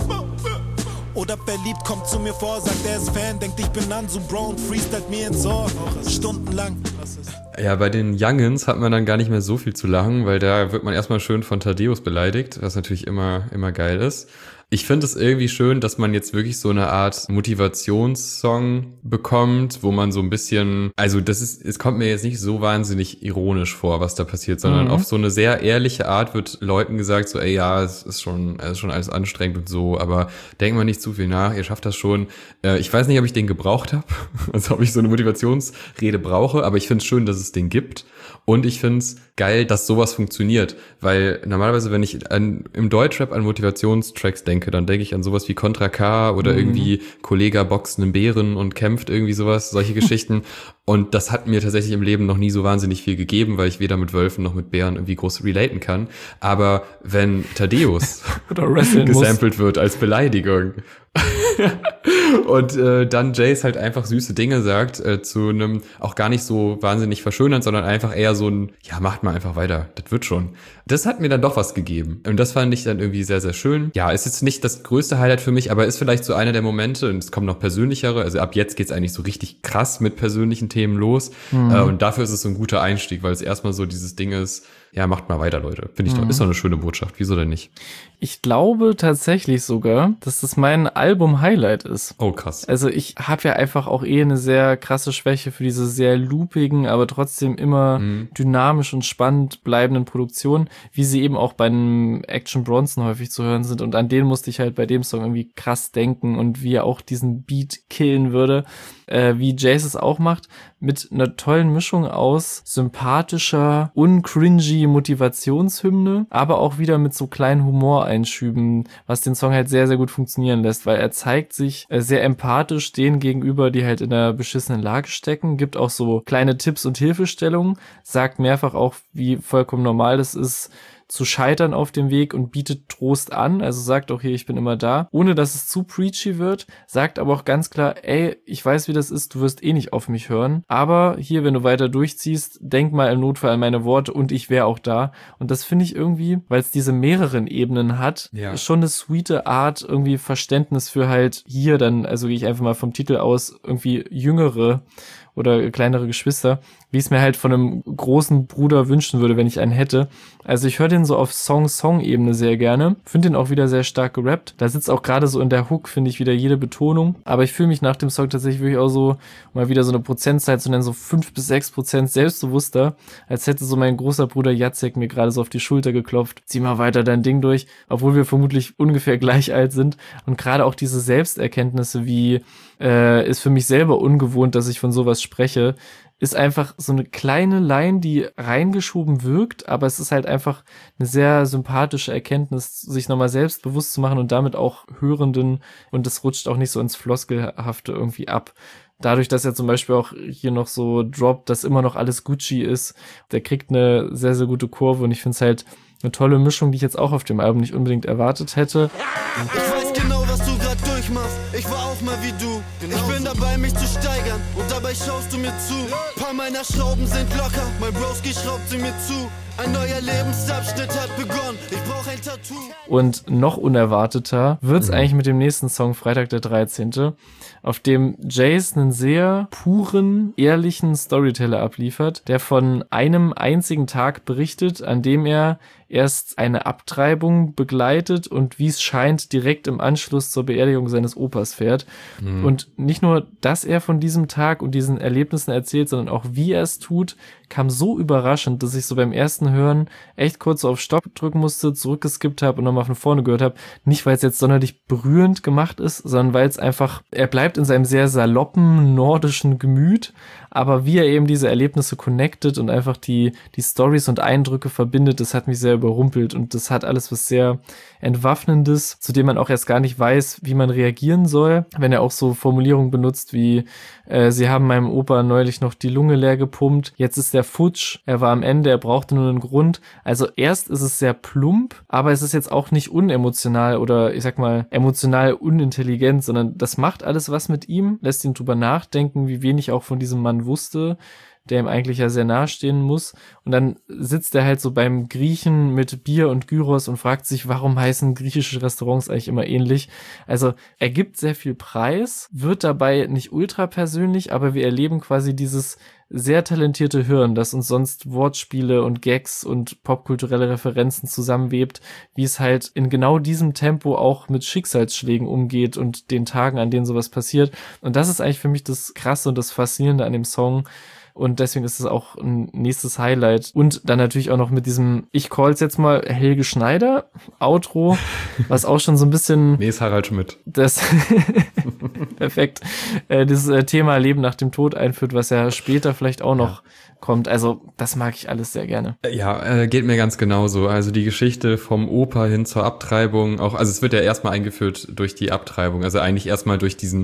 Oder verliebt, kommt zu mir vor, sagt er ist Fan, denkt ich bin Ansu Bro und freestylt mir ins Ohr. Stundenlang. Ja, bei den Youngins hat man dann gar nicht mehr so viel zu lachen, weil da wird man erstmal schön von Thaddeus beleidigt, was natürlich immer geil ist. Ich finde es irgendwie schön, dass man jetzt wirklich so eine Art Motivationssong bekommt, wo man so ein bisschen, also es kommt mir jetzt nicht so wahnsinnig ironisch vor, was da passiert, sondern auf so eine sehr ehrliche Art wird Leuten gesagt, so ey, ja, es ist schon alles anstrengend und so, aber denkt mal nicht zu viel nach, ihr schafft das schon. Ich weiß nicht, ob ich den gebraucht habe, also ob ich so eine Motivationsrede brauche, aber ich finde es schön, dass es den gibt. Und ich finde es geil, dass sowas funktioniert, weil normalerweise, wenn ich im Deutschrap an Motivationstracks denke, denke, dann denke ich an sowas wie Contra K oder irgendwie Kollega boxt einen Bären und kämpft irgendwie sowas, solche Geschichten. Und das hat mir tatsächlich im Leben noch nie so wahnsinnig viel gegeben, weil ich weder mit Wölfen noch mit Bären irgendwie groß relaten kann. Aber wenn Thaddeus gesampelt wird als Beleidigung und dann Jace halt einfach süße Dinge sagt zu einem auch gar nicht so wahnsinnig verschönern, sondern einfach eher so ein, ja, macht mal einfach weiter, das wird schon. Das hat mir dann doch was gegeben. Und das fand ich dann irgendwie sehr, sehr schön. Ja, ist jetzt nicht das größte Highlight für mich, aber ist vielleicht so einer der Momente, und es kommen noch persönlichere, also ab jetzt geht's eigentlich so richtig krass mit persönlichen Themen los. Und dafür ist es so ein guter Einstieg, weil es erstmal so dieses Ding ist, ja, macht mal weiter, Leute. Finde ich doch, ist doch eine schöne Botschaft. Wieso denn nicht? Ich glaube tatsächlich sogar, dass das mein Album-Highlight ist. Oh, krass. Also ich habe ja einfach auch eine sehr krasse Schwäche für diese sehr loopigen, aber trotzdem immer dynamisch und spannend bleibenden Produktionen, wie sie eben auch bei einem Action Bronson häufig zu hören sind. Und an den musste ich halt bei dem Song irgendwie krass denken und wie er auch diesen Beat killen würde, wie Jace es auch macht, mit einer tollen Mischung aus sympathischer, uncringy Motivationshymne, aber auch wieder mit so kleinen Humoreinschüben, was den Song halt sehr, sehr gut funktionieren lässt, weil er zeigt sich sehr empathisch denen gegenüber, die halt in einer beschissenen Lage stecken, gibt auch so kleine Tipps und Hilfestellungen, sagt mehrfach auch, wie vollkommen normal das ist, zu scheitern auf dem Weg und bietet Trost an, also sagt auch hier, ich bin immer da, ohne dass es zu preachy wird, sagt aber auch ganz klar, ey, ich weiß, wie das ist, du wirst eh nicht auf mich hören, aber hier, wenn du weiter durchziehst, denk mal im Notfall an meine Worte und ich wäre auch da. Und das finde ich irgendwie, weil es diese mehreren Ebenen hat, schon eine sweete Art, irgendwie Verständnis für halt hier dann, also gehe ich einfach mal vom Titel aus, irgendwie jüngere oder kleinere Geschwister, wie ich es mir halt von einem großen Bruder wünschen würde, wenn ich einen hätte. Also ich höre den so auf Song-Ebene sehr gerne, finde den auch wieder sehr stark gerappt. Da sitzt auch gerade so in der Hook, finde ich, wieder jede Betonung. Aber ich fühle mich nach dem Song tatsächlich wirklich auch so, mal wieder so eine Prozentzahl zu nennen, so 5-6% selbstbewusster, als hätte so mein großer Bruder Jacek mir gerade so auf die Schulter geklopft. Zieh mal weiter dein Ding durch, obwohl wir vermutlich ungefähr gleich alt sind. Und gerade auch diese Selbsterkenntnisse wie, ist für mich selber ungewohnt, dass ich von sowas spreche, ist einfach so eine kleine Line, die reingeschoben wirkt, aber es ist halt einfach eine sehr sympathische Erkenntnis, sich nochmal selbst bewusst zu machen und damit auch Hörenden, und das rutscht auch nicht so ins Floskelhafte irgendwie ab. Dadurch, dass er zum Beispiel auch hier noch so droppt, dass immer noch alles Gucci ist, der kriegt eine sehr, sehr gute Kurve, und ich finde es halt eine tolle Mischung, die ich jetzt auch auf dem Album nicht unbedingt erwartet hätte. Ich weiß genau, was du grad durchmachst. Ich war auch mal wie du. Ich bin dabei, mich zu steigern, und dabei schaust du mir zu. Paar meiner Schrauben sind locker, mein Broski schraubt sie mir zu. Ein neuer Lebensabschnitt hat begonnen, ich brauch ein Tattoo. Und noch unerwarteter wird's eigentlich mit dem nächsten Song, Freitag der 13., auf dem Jace einen sehr puren, ehrlichen Storyteller abliefert, der von einem einzigen Tag berichtet, an dem er erst eine Abtreibung begleitet und wie es scheint direkt im Anschluss zur Beerdigung seines Opas fährt. Und nicht nur, dass er von diesem Tag und diesen Erlebnissen erzählt, sondern auch wie er es tut, kam so überraschend, dass ich so beim ersten Hören echt kurz auf Stopp drücken musste, zurückgeskippt habe und nochmal von vorne gehört habe. Nicht, weil es jetzt sonderlich berührend gemacht ist, sondern weil es einfach, er bleibt in seinem sehr saloppen, nordischen Gemüt, aber wie er eben diese Erlebnisse connectet und einfach die Storys und Eindrücke verbindet, das hat mich sehr überrumpelt, und das hat alles was sehr Entwaffnendes, zu dem man auch erst gar nicht weiß, wie man reagieren soll, wenn er auch so Formulierungen benutzt wie, sie haben meinem Opa neulich noch die Lunge leer gepumpt, jetzt ist der futsch, er war am Ende, er brauchte nur einen Grund. Also erst ist es sehr plump, aber es ist jetzt auch nicht unemotional oder ich sag mal emotional unintelligent, sondern das macht alles was mit ihm, lässt ihn drüber nachdenken, wie wenig auch von diesem Mann wusste, der ihm eigentlich ja sehr nahestehen muss. Und dann sitzt er halt so beim Griechen mit Bier und Gyros und fragt sich, warum heißen griechische Restaurants eigentlich immer ähnlich? Also er gibt sehr viel Preis, wird dabei nicht ultra persönlich, aber wir erleben quasi dieses sehr talentierte Hirn, das uns sonst Wortspiele und Gags und popkulturelle Referenzen zusammenwebt, wie es halt in genau diesem Tempo auch mit Schicksalsschlägen umgeht und den Tagen, an denen sowas passiert. Und das ist eigentlich für mich das Krasse und das Faszinierende an dem Song. und deswegen ist es auch ein nächstes Highlight. Und dann natürlich auch noch mit diesem, ich call's jetzt mal Helge Schneider Outro, was auch schon so ein bisschen... Nee, ist Harald Schmidt. Das perfekt. Dieses Thema Leben nach dem Tod einführt, was ja später vielleicht auch noch kommt. Also das mag ich alles sehr gerne. Ja, geht mir ganz genauso. Also die Geschichte vom Opa hin zur Abtreibung, auch, also es wird ja erstmal eingeführt durch die Abtreibung, also eigentlich erstmal durch diesen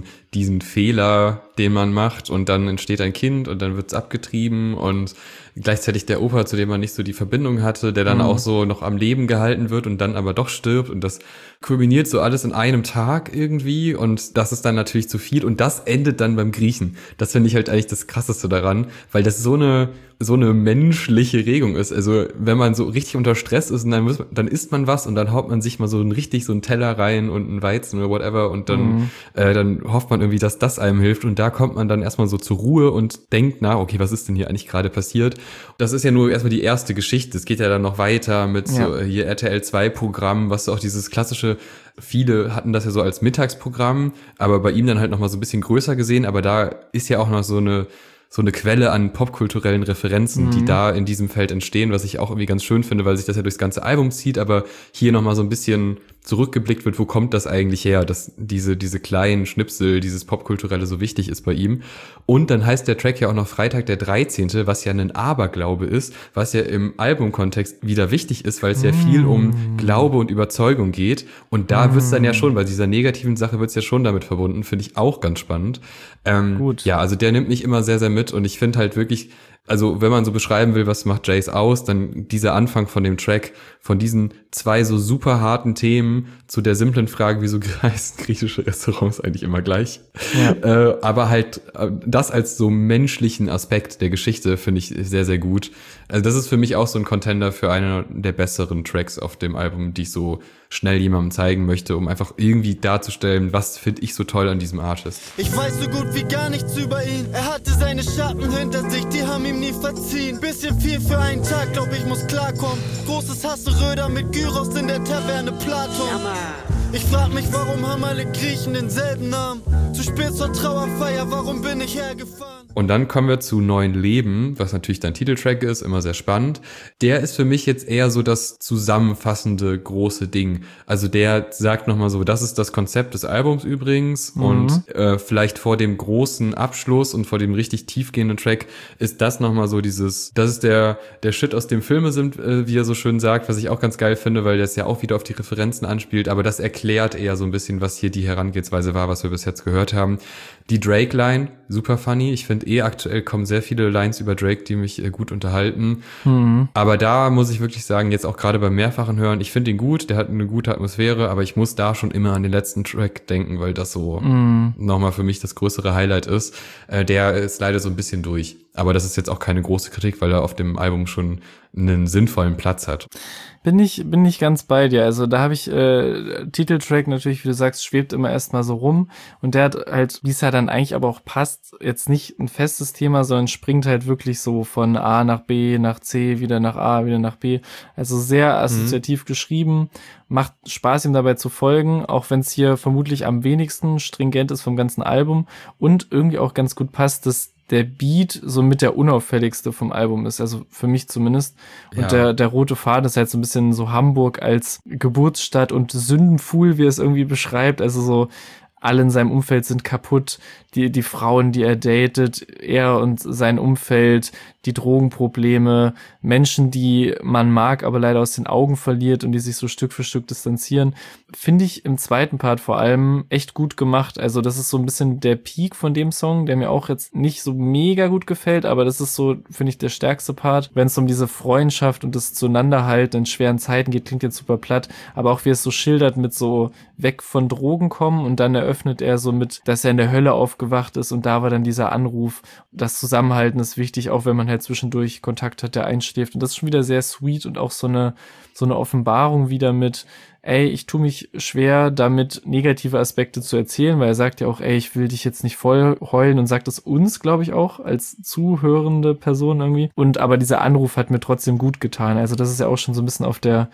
Fehler, den man macht, und dann entsteht ein Kind und dann wird's abgetrieben und gleichzeitig der Opa, zu dem man nicht so die Verbindung hatte, der dann auch so noch am Leben gehalten wird und dann aber doch stirbt, und das kulminiert so alles in einem Tag irgendwie, und das ist dann natürlich zu viel, und das endet dann beim Griechen. Das finde ich halt eigentlich das Krasseste daran, weil das so eine menschliche Regung ist. Also wenn man so richtig unter Stress ist und dann isst man was und dann haut man sich mal so einen Teller rein und einen Weizen oder whatever, und dann hofft man irgendwie, dass das einem hilft, und da kommt man dann erstmal so zur Ruhe und denkt nach, okay, was ist denn hier eigentlich gerade passiert? Das ist ja nur erstmal die erste Geschichte. Es geht ja dann noch weiter mit so hier RTL 2 Programm, was so auch dieses klassische, viele hatten das ja so als Mittagsprogramm, aber bei ihm dann halt nochmal so ein bisschen größer gesehen, aber da ist ja auch noch so eine Quelle an popkulturellen Referenzen, die da in diesem Feld entstehen, was ich auch irgendwie ganz schön finde, weil sich das ja durchs ganze Album zieht, aber hier nochmal so ein bisschen zurückgeblickt wird, wo kommt das eigentlich her, dass diese kleinen Schnipsel, dieses Popkulturelle so wichtig ist bei ihm. Und dann heißt der Track ja auch noch Freitag der 13., was ja ein Aberglaube ist, was ja im Albumkontext wieder wichtig ist, weil es ja viel um Glaube und Überzeugung geht. Und da wird's dann ja schon, bei dieser negativen Sache wird's ja schon damit verbunden, finde ich auch ganz spannend. Gut. Ja, also der nimmt mich immer sehr, sehr mit, und ich finde halt wirklich, also wenn man so beschreiben will, was macht Jace aus, dann dieser Anfang von dem Track, von diesen zwei so super harten Themen zu der simplen Frage, wieso heißen griechische Restaurants eigentlich immer gleich? Ja. Aber halt das als so menschlichen Aspekt der Geschichte finde ich sehr, sehr gut. Also das ist für mich auch so ein Contender für einen der besseren Tracks auf dem Album, die ich so schnell jemandem zeigen möchte, um einfach irgendwie darzustellen, was finde ich so toll an diesem Artist. Ich weiß so gut wie gar nichts über ihn. Er hatte seine Schatten hinter sich, die haben ihm nie verziehen. Bisschen viel für einen Tag, glaub ich muss klarkommen. Großes Hasseröder mit Gyros in der Taverne Platon. Ich frag mich, warum haben alle Griechen denselben Namen? Zu spät zur Trauerfeier, warum bin ich hergefahren? Und dann kommen wir zu Neuen Leben, was natürlich dein Titeltrack ist, immer sehr spannend. Der ist für mich jetzt eher so das zusammenfassende große Ding. Also der sagt nochmal so, das ist das Konzept des Albums übrigens, und vielleicht vor dem großen Abschluss und vor dem richtig tiefgehenden Track ist das nochmal so dieses, das ist der Shit, aus dem Filme sind, wie er so schön sagt, was ich auch ganz geil finde, weil das ja auch wieder auf die Referenzen anspielt, aber das erklärt eher so ein bisschen, was hier die Herangehensweise war, was wir bis jetzt gehört haben. Die Drake-Line, super funny. Ich finde aktuell kommen sehr viele Lines über Drake, die mich gut unterhalten. Aber da muss ich wirklich sagen, jetzt auch gerade beim mehrfachen Hören, ich finde ihn gut, der hat eine gute Atmosphäre, aber ich muss da schon immer an den letzten Track denken, weil das so nochmal für mich das größere Highlight ist. Der ist leider so ein bisschen durch. Aber das ist jetzt auch keine große Kritik, weil er auf dem Album schon einen sinnvollen Platz hat. Bin ich ganz bei dir. Also da habe ich Titeltrack natürlich, wie du sagst, schwebt immer erstmal so rum, und der hat halt, wie es ja dann eigentlich aber auch passt, jetzt nicht ein festes Thema, sondern springt halt wirklich so von A nach B, nach C, wieder nach A, wieder nach B. Also sehr assoziativ geschrieben, macht Spaß, ihm dabei zu folgen, auch wenn es hier vermutlich am wenigsten stringent ist vom ganzen Album, und irgendwie auch ganz gut passt, dass der Beat so mit der unauffälligste vom Album ist, also für mich zumindest. Und der rote Faden ist halt so ein bisschen so Hamburg als Geburtsstadt und Sündenfuhl, wie er es irgendwie beschreibt, also so alle in seinem Umfeld sind kaputt, die Frauen, die er datet, er und sein Umfeld, die Drogenprobleme, Menschen, die man mag, aber leider aus den Augen verliert und die sich so Stück für Stück distanzieren, finde ich im zweiten Part vor allem echt gut gemacht. Also das ist so ein bisschen der Peak von dem Song, der mir auch jetzt nicht so mega gut gefällt, aber das ist so, finde ich, der stärkste Part, wenn es um diese Freundschaft und das Zueinanderhalten in schweren Zeiten geht, klingt jetzt super platt, aber auch wie es so schildert mit so weg von Drogen kommen, und dann eröffnet er so mit, dass er in der Hölle aufgewacht ist, und da war dann dieser Anruf. Das Zusammenhalten ist wichtig, auch wenn man halt zwischendurch Kontakt hat, der einschläft, und das ist schon wieder sehr sweet und auch so eine Offenbarung wieder mit, ey, ich tue mich schwer, damit negative Aspekte zu erzählen, weil er sagt ja auch, ey, ich will dich jetzt nicht voll heulen, und sagt es uns, glaube ich, auch als zuhörende Person irgendwie. Und aber dieser Anruf hat mir trotzdem gut getan. Also das ist ja auch schon so ein bisschen auf der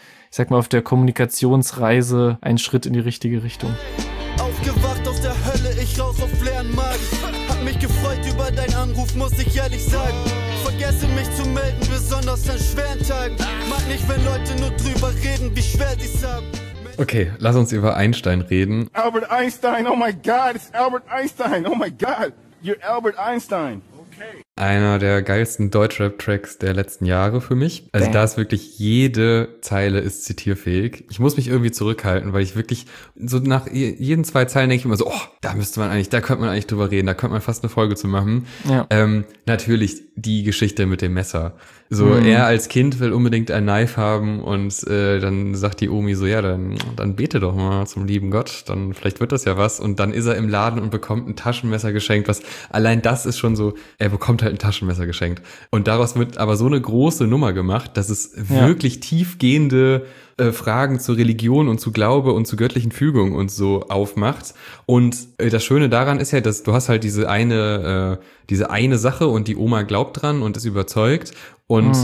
Kommunikationsreise ein Schritt in die richtige Richtung. Aufgewacht aus der Hölle, ich raus auf leeren Magen. Hab Hab mich gefreut über deinen Anruf, muss ich ehrlich sagen. Vergesse mich zu melden, besonders an schweren Tagen. Mag nicht, wenn Leute nur drüber reden, wie schwer sie's haben. Okay, lass uns über Einstein reden. Albert Einstein, oh my God, it's Albert Einstein, oh my God, you're Albert Einstein. Okay. Einer der geilsten Deutschrap-Tracks der letzten Jahre für mich. Also da ist wirklich jede Zeile ist zitierfähig. Ich muss mich irgendwie zurückhalten, weil ich wirklich so nach jeden 2 Zeilen denke ich immer so, oh, da könnte man eigentlich drüber reden, da könnte man fast eine Folge zu machen. Ja. Natürlich die Geschichte mit dem Messer. So, er als Kind will unbedingt ein Knife haben und dann sagt die Omi so, ja, dann bete doch mal zum lieben Gott, dann vielleicht wird das ja was. Und dann ist er im Laden und bekommt ein Taschenmesser geschenkt, was allein das ist schon so, er bekommt halt ein Taschenmesser geschenkt. Und daraus wird aber so eine große Nummer gemacht, dass es wirklich tiefgehende Fragen zur Religion und zu Glaube und zu göttlichen Fügung und so aufmacht. Und das Schöne daran ist ja, dass du hast halt diese eine Sache und die Oma glaubt dran und ist überzeugt und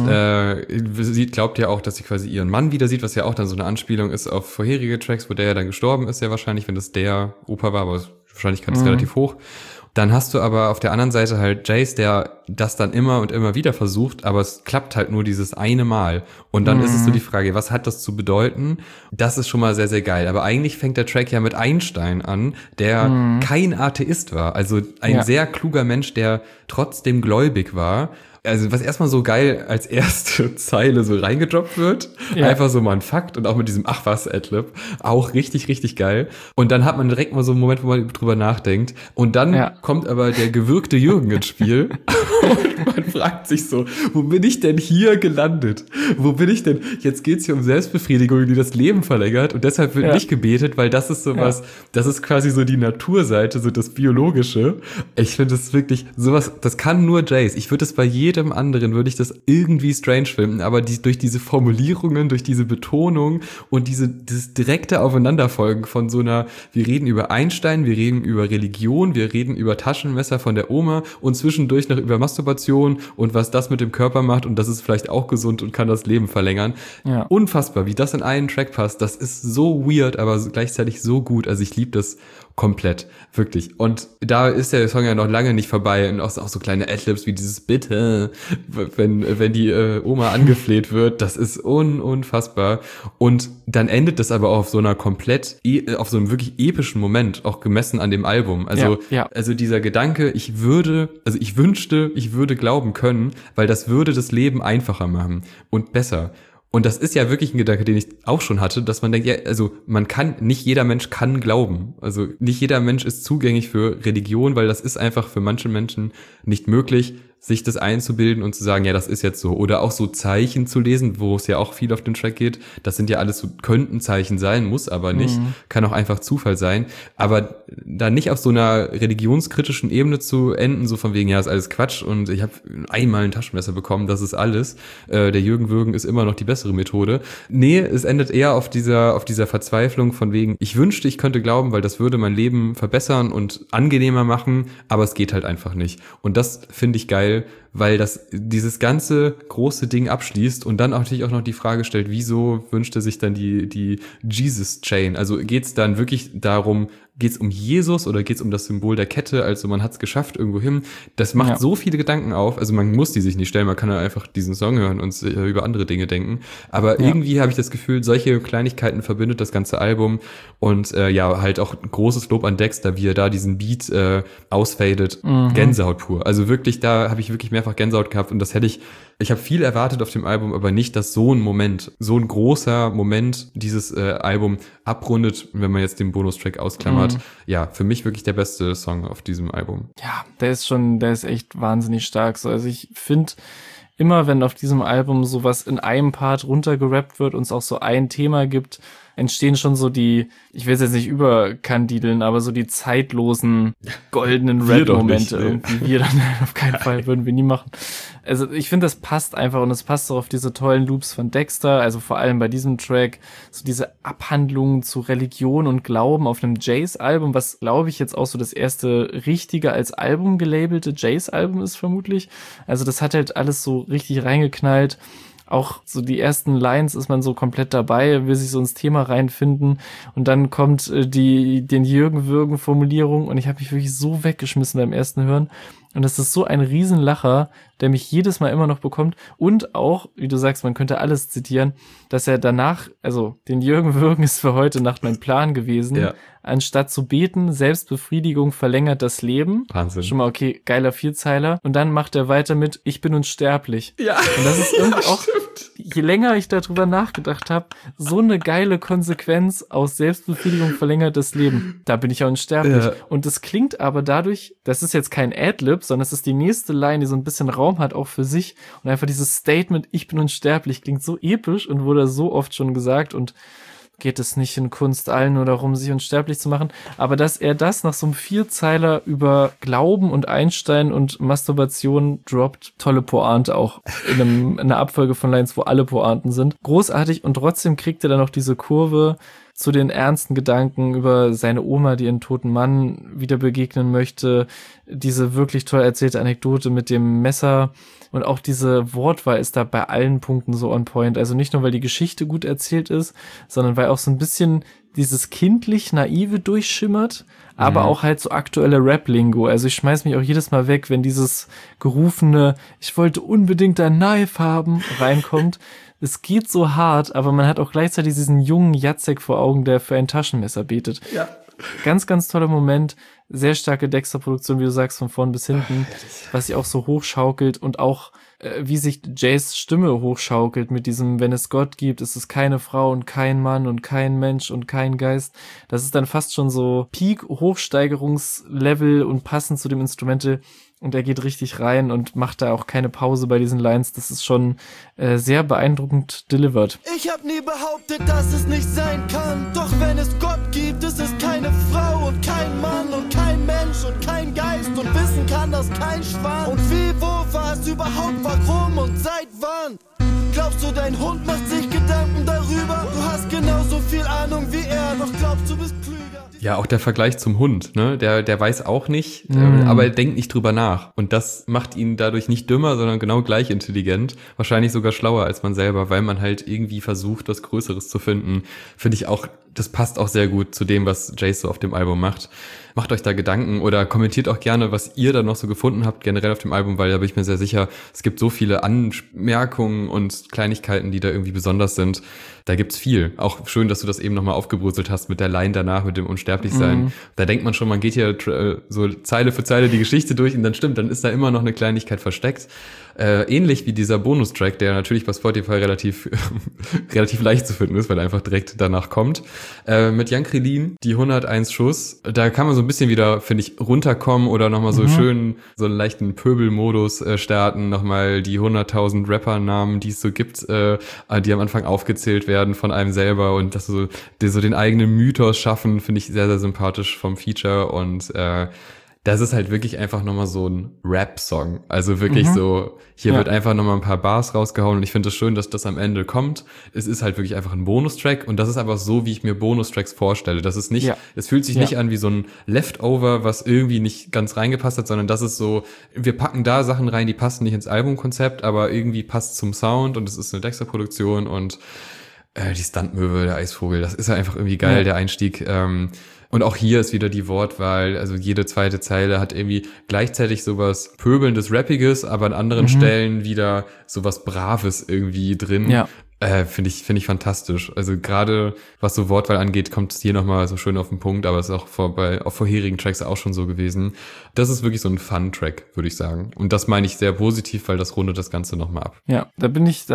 sie glaubt ja auch, dass sie quasi ihren Mann wieder sieht, was ja auch dann so eine Anspielung ist auf vorherige Tracks, wo der ja dann gestorben ist, ja wahrscheinlich, wenn das der Opa war, aber Wahrscheinlichkeit ist relativ hoch. Dann hast du aber auf der anderen Seite halt Jace, der das dann immer und immer wieder versucht, aber es klappt halt nur dieses eine Mal. Und dann ist es so die Frage, was hat das zu bedeuten? Das ist schon mal sehr, sehr geil. Aber eigentlich fängt der Track ja mit Einstein an, der kein Atheist war. Also ein sehr kluger Mensch, der trotzdem gläubig war. Also was erstmal so geil als erste Zeile so reingedroppt wird. Ja. Einfach so mal ein Fakt und auch mit diesem Ach was Adlib. Auch richtig, richtig geil. Und dann hat man direkt mal so einen Moment, wo man drüber nachdenkt. Und dann kommt aber der gewürgte Jürgen ins Spiel. Und man fragt sich so, wo bin ich denn hier gelandet? Wo bin ich denn? Jetzt geht's hier um Selbstbefriedigung, die das Leben verlängert. Und deshalb wird nicht gebetet, weil das ist sowas, das ist quasi so die Naturseite, so das Biologische. Ich finde das wirklich sowas, das kann nur Jace. Ich würde es bei jedem anderen, würde ich das irgendwie strange finden, aber durch diese Formulierungen, durch diese Betonung und dieses direkte Aufeinanderfolgen von so einer, wir reden über Einstein, wir reden über Religion, wir reden über Taschenmesser von der Oma und zwischendurch noch über Masturbation und was das mit dem Körper macht und das ist vielleicht auch gesund und kann das Leben verlängern. Ja. Unfassbar, wie das in einen Track passt. Das ist so weird, aber gleichzeitig so gut. Also ich liebe das komplett, wirklich. Und da ist der Song ja noch lange nicht vorbei und auch so kleine Adlibs wie dieses Bitte, wenn die Oma angefleht wird, das ist unfassbar. Und dann endet das aber auch auf so einer auf so einem wirklich epischen Moment, auch gemessen an dem Album. Also, also dieser Gedanke, ich wünschte, ich würde glauben können, weil das würde das Leben einfacher machen und besser. Und das ist ja wirklich ein Gedanke, den ich auch schon hatte, dass man denkt, ja, also nicht jeder Mensch kann glauben. Also nicht jeder Mensch ist zugänglich für Religion, weil das ist einfach für manche Menschen nicht möglich, sich das einzubilden und zu sagen, ja, das ist jetzt so. Oder auch so Zeichen zu lesen, wo es ja auch viel auf den Track geht. Das sind ja alles so, könnten Zeichen sein, muss aber nicht. Kann auch einfach Zufall sein. Aber da nicht auf so einer religionskritischen Ebene zu enden, so von wegen, ja, ist alles Quatsch und ich habe einmal ein Taschenmesser bekommen, das ist alles. Der Jürgen Würgen ist immer noch die bessere Methode. Nee, es endet eher auf dieser Verzweiflung von wegen, ich wünschte, ich könnte glauben, weil das würde mein Leben verbessern und angenehmer machen, aber es geht halt einfach nicht. Und das finde ich geil, weil das dieses ganze große Ding abschließt und dann auch natürlich auch noch die Frage stellt, wieso wünschte sich dann die Jesus Chain? Also geht's dann wirklich darum, geht's um Jesus oder geht's um das Symbol der Kette? Also man hat's geschafft irgendwo hin. Das macht so viele Gedanken auf. Also man muss die sich nicht stellen. Man kann ja einfach diesen Song hören und über andere Dinge denken. Aber irgendwie habe ich das Gefühl, solche Kleinigkeiten verbindet das ganze Album und halt auch großes Lob an Dexter, wie er da diesen Beat ausfadet. Gänsehaut pur. Also wirklich, da habe ich wirklich mehrfach Gänsehaut gehabt und das ich habe viel erwartet auf dem Album, aber nicht, dass so ein großer Moment dieses Album abrundet, wenn man jetzt den Bonustrack ausklammert. Ja, für mich wirklich der beste Song auf diesem Album. Ja, der ist echt wahnsinnig stark. So, also ich finde, immer wenn auf diesem Album sowas in einem Part runtergerappt wird und es auch so ein Thema gibt, entstehen schon so ich will es jetzt nicht überkandideln, aber so die zeitlosen goldenen Rap-Momente irgendwie. Wir dann auf keinen Fall würden wir nie machen. Also ich finde, das passt einfach und es passt auch auf diese tollen Loops von Dexter, also vor allem bei diesem Track, so diese Abhandlungen zu Religion und Glauben auf einem Jace-Album, was glaube ich jetzt auch so das erste richtige als Album gelabelte Jace-Album ist vermutlich. Also das hat halt alles so richtig reingeknallt. auch so die ersten Lines ist man so komplett dabei, will sich so ins Thema reinfinden und dann kommt den Jürgen-Würgen-Formulierung und ich habe mich wirklich so weggeschmissen beim ersten Hören. Und das ist so ein Riesenlacher, der mich jedes Mal immer noch bekommt. Und auch, wie du sagst, man könnte alles zitieren, dass er danach, also den Jürgen Würgen ist für heute Nacht mein Plan gewesen. Ja. Anstatt zu beten, Selbstbefriedigung verlängert das Leben. Wahnsinn. Schon mal, okay, geiler Vierzeiler. Und dann macht er weiter mit, ich bin unsterblich. Ja. Und das ist irgendwie auch, je länger ich darüber nachgedacht habe, so eine geile Konsequenz aus Selbstbefriedigung verlängert das Leben. Da bin ich ja unsterblich. Ja. Und das klingt aber dadurch, das ist jetzt kein Adlib, sondern es ist die nächste Line, die so ein bisschen Raum hat, auch für sich. Und einfach dieses Statement, ich bin unsterblich, klingt so episch und wurde so oft schon gesagt und geht es nicht in Kunst allen nur darum, sich unsterblich zu machen. Aber dass er das nach so einem Vierzeiler über Glauben und Einstein und Masturbation droppt, tolle Pointe auch in einer Abfolge von Lines, wo alle Pointen sind. Großartig und trotzdem kriegt er dann noch diese Kurve zu den ernsten Gedanken über seine Oma, die ihren toten Mann wieder begegnen möchte. Diese wirklich toll erzählte Anekdote mit dem Messer. Und auch diese Wortwahl ist da bei allen Punkten so on point. Also nicht nur, weil die Geschichte gut erzählt ist, sondern weil auch so ein bisschen dieses kindlich-naive durchschimmert, aber auch halt so aktuelle Rap-Lingo. Also ich schmeiß mich auch jedes Mal weg, wenn dieses gerufene, ich wollte unbedingt ein Knife haben, reinkommt. Es geht so hart, aber man hat auch gleichzeitig diesen jungen Jacek vor Augen, der für ein Taschenmesser betet. Ja. Ganz, ganz toller Moment. Sehr starke Dexter-Produktion, wie du sagst, von vorn bis hinten, was sich auch so hochschaukelt und auch, wie sich Jays Stimme hochschaukelt mit diesem, wenn es Gott gibt, ist es keine Frau und kein Mann und kein Mensch und kein Geist. Das ist dann fast schon so Peak-Hochsteigerungslevel und passend zu dem Instrumental. Und er geht richtig rein und macht da auch keine Pause bei diesen Lines. Das ist schon sehr beeindruckend delivered. Ich hab nie behauptet, dass es nicht sein kann. Doch wenn es Gott gibt, ist es keine Frau und kein Mann und kein Mensch und kein Geist. Und wissen kann das kein Schwan. Und wie, wo, was überhaupt, warum und seit wann? Glaubst du, dein Hund macht sich Gedanken darüber? Du hast genauso viel Ahnung wie er, doch glaubst du bist klüger. Ja, auch der Vergleich zum Hund, ne? Der weiß auch nicht, aber er denkt nicht drüber nach. Und das macht ihn dadurch nicht dümmer, sondern genau gleich intelligent. Wahrscheinlich sogar schlauer als man selber, weil man halt irgendwie versucht, was Größeres zu finden. Finde ich auch, das passt auch sehr gut zu dem, was Jace so auf dem Album macht. Macht euch da Gedanken oder kommentiert auch gerne, was ihr da noch so gefunden habt, generell auf dem Album, weil da bin ich mir sehr sicher, es gibt so viele Anmerkungen und Kleinigkeiten, die da irgendwie besonders sind. Da gibt's viel. Auch schön, dass du das eben nochmal aufgebröselt hast mit der Line danach, mit dem Unsterblichsein. Da denkt man schon, man geht hier so Zeile für Zeile die Geschichte durch und dann stimmt, dann ist da immer noch eine Kleinigkeit versteckt. Ähnlich wie dieser Bonustrack, der natürlich bei Spotify relativ leicht zu finden ist, weil er einfach direkt danach kommt. Mit Jan Krillin, die 101 Schuss. Da kann man so ein bisschen wieder, finde ich, runterkommen oder nochmal so schön so einen leichten Pöbelmodus starten. Nochmal die 100.000 Rapper-Namen, die es so gibt, die am Anfang aufgezählt werden von einem selber und das so den eigenen Mythos schaffen, finde ich sehr, sehr sympathisch vom Feature und das ist halt wirklich einfach nochmal so ein Rap-Song. Also wirklich so, hier wird einfach nochmal ein paar Bars rausgehauen und ich finde es schön, dass das am Ende kommt. Es ist halt wirklich einfach ein Bonustrack und das ist einfach so, wie ich mir Bonustracks vorstelle. Das ist nicht, es fühlt sich nicht an wie so ein Leftover, was irgendwie nicht ganz reingepasst hat, sondern das ist so, wir packen da Sachen rein, die passen nicht ins Albumkonzept, aber irgendwie passt zum Sound und es ist eine Dexter-Produktion und die Stuntmöwe, der Eisvogel, das ist ja einfach irgendwie geil, der Einstieg. Und auch hier ist wieder die Wortwahl, also jede zweite Zeile hat irgendwie gleichzeitig sowas Pöbelndes, Rappiges, aber an anderen Stellen wieder sowas Braves irgendwie drin. Ja. Finde ich fantastisch. Also gerade was so Wortwahl angeht, kommt es hier nochmal so schön auf den Punkt, aber es ist auch auf vorherigen Tracks auch schon so gewesen. Das ist wirklich so ein Fun-Track, würde ich sagen. Und das meine ich sehr positiv, weil das rundet das Ganze nochmal ab. Ja, da bin ich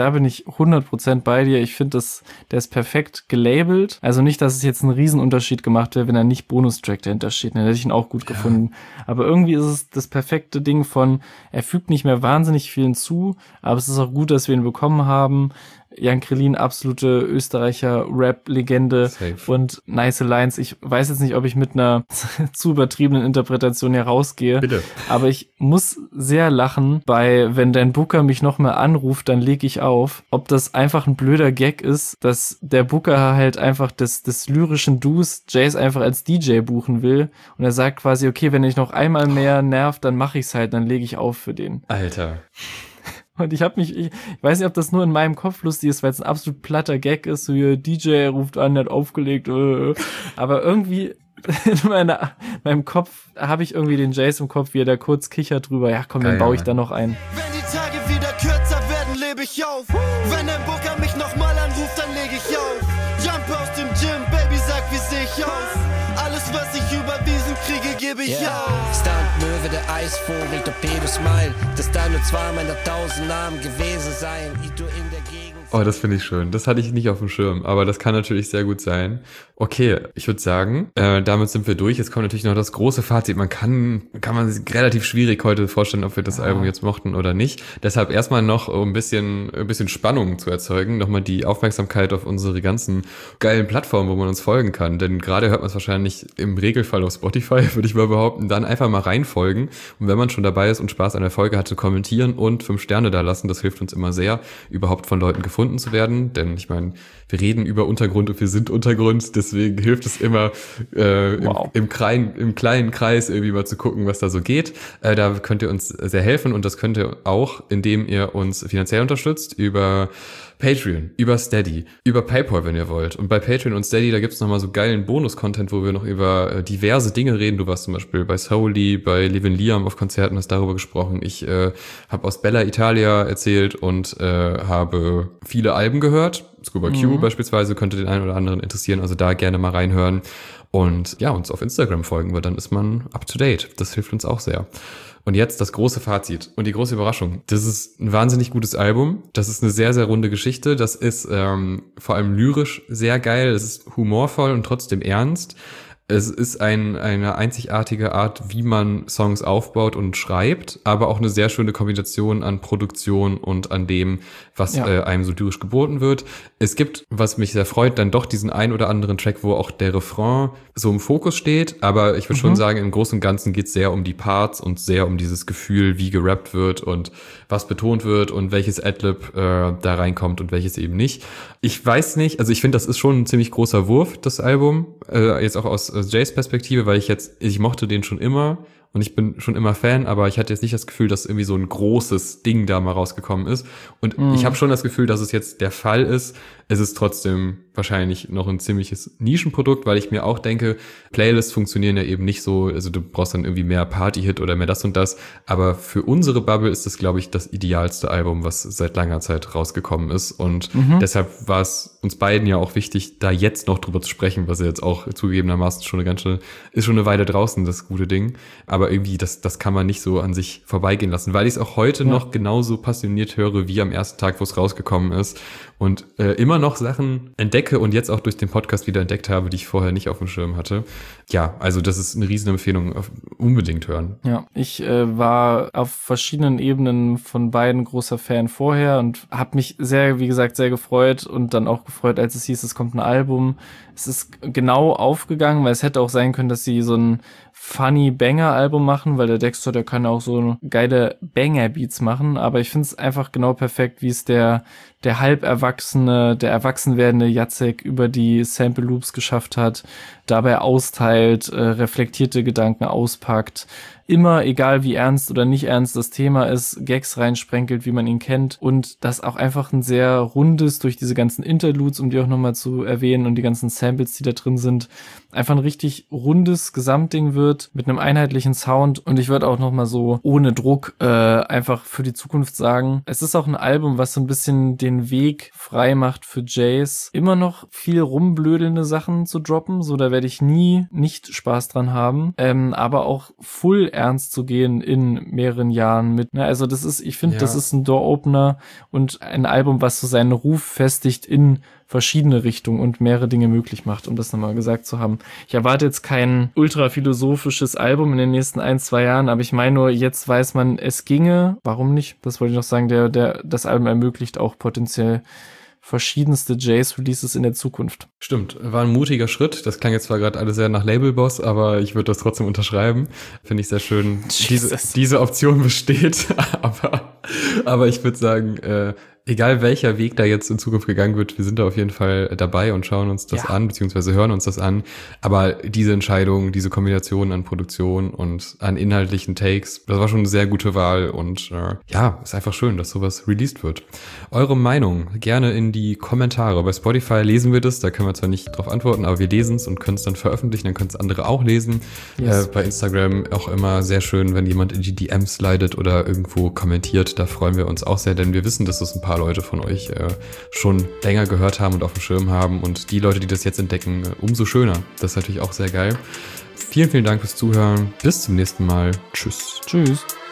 100% bei dir. Ich finde, der ist perfekt gelabelt. Also nicht, dass es jetzt einen Riesenunterschied gemacht wäre, wenn er nicht Bonustrack dahinter steht. Dann hätte ich ihn auch gut gefunden. Aber irgendwie ist es das perfekte Ding von, er fügt nicht mehr wahnsinnig viel hinzu, aber es ist auch gut, dass wir ihn bekommen haben. Jan Krillin, absolute Österreicher Rap-Legende und nice Lines. Ich weiß jetzt nicht, ob ich mit einer zu übertriebenen Interpretation hier rausgehe, bitte. Aber ich muss sehr lachen bei, wenn dein Booker mich noch mal anruft, dann leg ich auf. Ob das einfach ein blöder Gag ist, dass der Booker halt einfach des lyrischen Dus Jace einfach als DJ buchen will und er sagt quasi, okay, wenn ich noch einmal mehr nervt, dann mache ich's halt, dann lege ich auf für den. Alter. Und ich weiß nicht, ob das nur in meinem Kopf lustig ist, weil es ein absolut platter Gag ist, so hier DJ ruft an, der hat aufgelegt, aber irgendwie in meinem Kopf habe ich irgendwie den Jace im Kopf, wie er da kurz kichert drüber, ja komm, den baue ich da noch ein. Wenn die Tage wieder kürzer werden, lebe ich auf. Wenn der Booker mich nochmal anruft, dann lege ich auf. Jump aus dem Gym, Baby, sag, wie seh ich aus. Alles, was ich überwiesen kriege, gebe ich auf. Stuntmöwe, der Eisvogel, Torpedo-Smile. Das da nur 2 meiner 1000 Namen gewesen sein. Ich du in der Gegend. Oh, das finde ich schön. Das hatte ich nicht auf dem Schirm, aber das kann natürlich sehr gut sein. Okay, ich würde sagen, damit sind wir durch. Jetzt kommt natürlich noch das große Fazit. Kann man sich relativ schwierig heute vorstellen, ob wir das Album jetzt mochten oder nicht. Deshalb erstmal noch, um ein bisschen Spannung zu erzeugen, nochmal die Aufmerksamkeit auf unsere ganzen geilen Plattformen, wo man uns folgen kann. Denn gerade hört man es wahrscheinlich im Regelfall auf Spotify, würde ich mal behaupten. Dann einfach mal reinfolgen. Und wenn man schon dabei ist und Spaß an der Folge hatte, kommentieren und 5 Sterne da lassen. Das hilft uns immer sehr, überhaupt von Leuten gefunden zu werden, denn ich meine, wir reden über Untergrund und wir sind Untergrund, deswegen hilft es immer im kleinen Kreis irgendwie mal zu gucken, was da so geht. Da könnt ihr uns sehr helfen und das könnt ihr auch, indem ihr uns finanziell unterstützt über Patreon, über Steady, über PayPal, wenn ihr wollt. Und bei Patreon und Steady, da gibt's nochmal so geilen Bonus-Content, wo wir noch über diverse Dinge reden. Du warst zum Beispiel bei Soully, bei Livin Liam auf Konzerten, hast darüber gesprochen. Ich habe aus Bella Italia erzählt und habe viele Alben gehört. Scuba Q beispielsweise könnte den einen oder anderen interessieren, also da gerne mal reinhören. Und ja, uns auf Instagram folgen, weil dann ist man up to date. Das hilft uns auch sehr. Und jetzt das große Fazit und die große Überraschung. Das ist ein wahnsinnig gutes Album. Das ist eine sehr, sehr runde Geschichte. Das ist vor allem lyrisch sehr geil. Es ist humorvoll und trotzdem ernst. Es ist eine einzigartige Art, wie man Songs aufbaut und schreibt, aber auch eine sehr schöne Kombination an Produktion und an dem, was einem so lyrisch geboten wird. Es gibt, was mich sehr freut, dann doch diesen ein oder anderen Track, wo auch der Refrain so im Fokus steht, aber ich würde schon sagen, im Großen und Ganzen geht es sehr um die Parts und sehr um dieses Gefühl, wie gerappt wird und was betont wird und welches Adlib da reinkommt und welches eben nicht. Ich weiß nicht, also ich finde, das ist schon ein ziemlich großer Wurf, das Album, jetzt auch aus Jays Perspektive, weil ich mochte den schon immer und ich bin schon immer Fan, aber ich hatte jetzt nicht das Gefühl, dass irgendwie so ein großes Ding da mal rausgekommen ist. Und ich habe schon das Gefühl, dass es jetzt der Fall ist. Es ist trotzdem wahrscheinlich noch ein ziemliches Nischenprodukt, weil ich mir auch denke, Playlists funktionieren ja eben nicht so, also du brauchst dann irgendwie mehr Party-Hit oder mehr das und das, aber für unsere Bubble ist das, glaube ich, das idealste Album, was seit langer Zeit rausgekommen ist und deshalb war es uns beiden ja auch wichtig, da jetzt noch drüber zu sprechen, was ja jetzt auch zugegebenermaßen schon eine Weile draußen, das gute Ding, aber irgendwie, das kann man nicht so an sich vorbeigehen lassen, weil ich es auch heute noch genauso passioniert höre, wie am ersten Tag, wo es rausgekommen ist und immer noch Sachen entdecke und jetzt auch durch den Podcast wieder entdeckt habe, die ich vorher nicht auf dem Schirm hatte. Ja, also das ist eine riesen Empfehlung, unbedingt hören. Ja, ich war auf verschiedenen Ebenen von beiden großer Fan vorher und habe mich sehr, wie gesagt, sehr gefreut und dann auch gefreut, als es hieß, es kommt ein Album. Es ist genau aufgegangen, weil es hätte auch sein können, dass sie so ein funny Banger-Album machen, weil der Dexter, der kann auch so geile Banger-Beats machen, aber ich finde es einfach genau perfekt, wie es der erwachsen werdende Jacek über die Sample Loops geschafft hat, dabei austeilt, reflektierte Gedanken auspackt, immer, egal wie ernst oder nicht ernst das Thema ist, Gags reinsprenkelt, wie man ihn kennt und das auch einfach ein sehr rundes, durch diese ganzen Interludes, um die auch nochmal zu erwähnen und die ganzen Samples, die da drin sind, einfach ein richtig rundes Gesamtding wird, mit einem einheitlichen Sound und ich würde auch nochmal so ohne Druck einfach für die Zukunft sagen, es ist auch ein Album, was so ein bisschen den Weg frei macht für Jace, immer noch viel rumblödelnde Sachen zu droppen, so da werde ich nie nicht Spaß dran haben, aber auch full ernst zu gehen in mehreren Jahren mit, ne, also das ist, ich finde, das ist ein Door-Opener und ein Album, was so seinen Ruf festigt in verschiedene Richtungen und mehrere Dinge möglich macht, um das nochmal gesagt zu haben. Ich erwarte jetzt kein ultra philosophisches Album in den nächsten 1-2 Jahren, aber ich meine nur, jetzt weiß man, es ginge, warum nicht? Das wollte ich noch sagen, das Album ermöglicht auch potenziell verschiedenste Jace-Releases in der Zukunft. Stimmt, war ein mutiger Schritt. Das klang jetzt zwar gerade alles sehr nach Labelboss, aber ich würde das trotzdem unterschreiben. Finde ich sehr schön, diese Option besteht. Aber ich würde sagen, egal welcher Weg da jetzt in Zukunft gegangen wird, wir sind da auf jeden Fall dabei und schauen uns das an, beziehungsweise hören uns das an. Aber diese Entscheidung, diese Kombination an Produktion und an inhaltlichen Takes, das war schon eine sehr gute Wahl und ist einfach schön, dass sowas released wird. Eure Meinung gerne in die Kommentare. Bei Spotify lesen wir das, da können wir zwar nicht drauf antworten, aber wir lesen es und können es dann veröffentlichen, dann können es andere auch lesen. Yes. Bei Instagram auch immer sehr schön, wenn jemand in die DMs slidet oder irgendwo kommentiert, da freuen wir uns auch sehr, denn wir wissen, dass es ein paar Leute von euch schon länger gehört haben und auf dem Schirm haben und die Leute, die das jetzt entdecken, umso schöner. Das ist natürlich auch sehr geil. Vielen, vielen Dank fürs Zuhören. Bis zum nächsten Mal. Tschüss. Tschüss.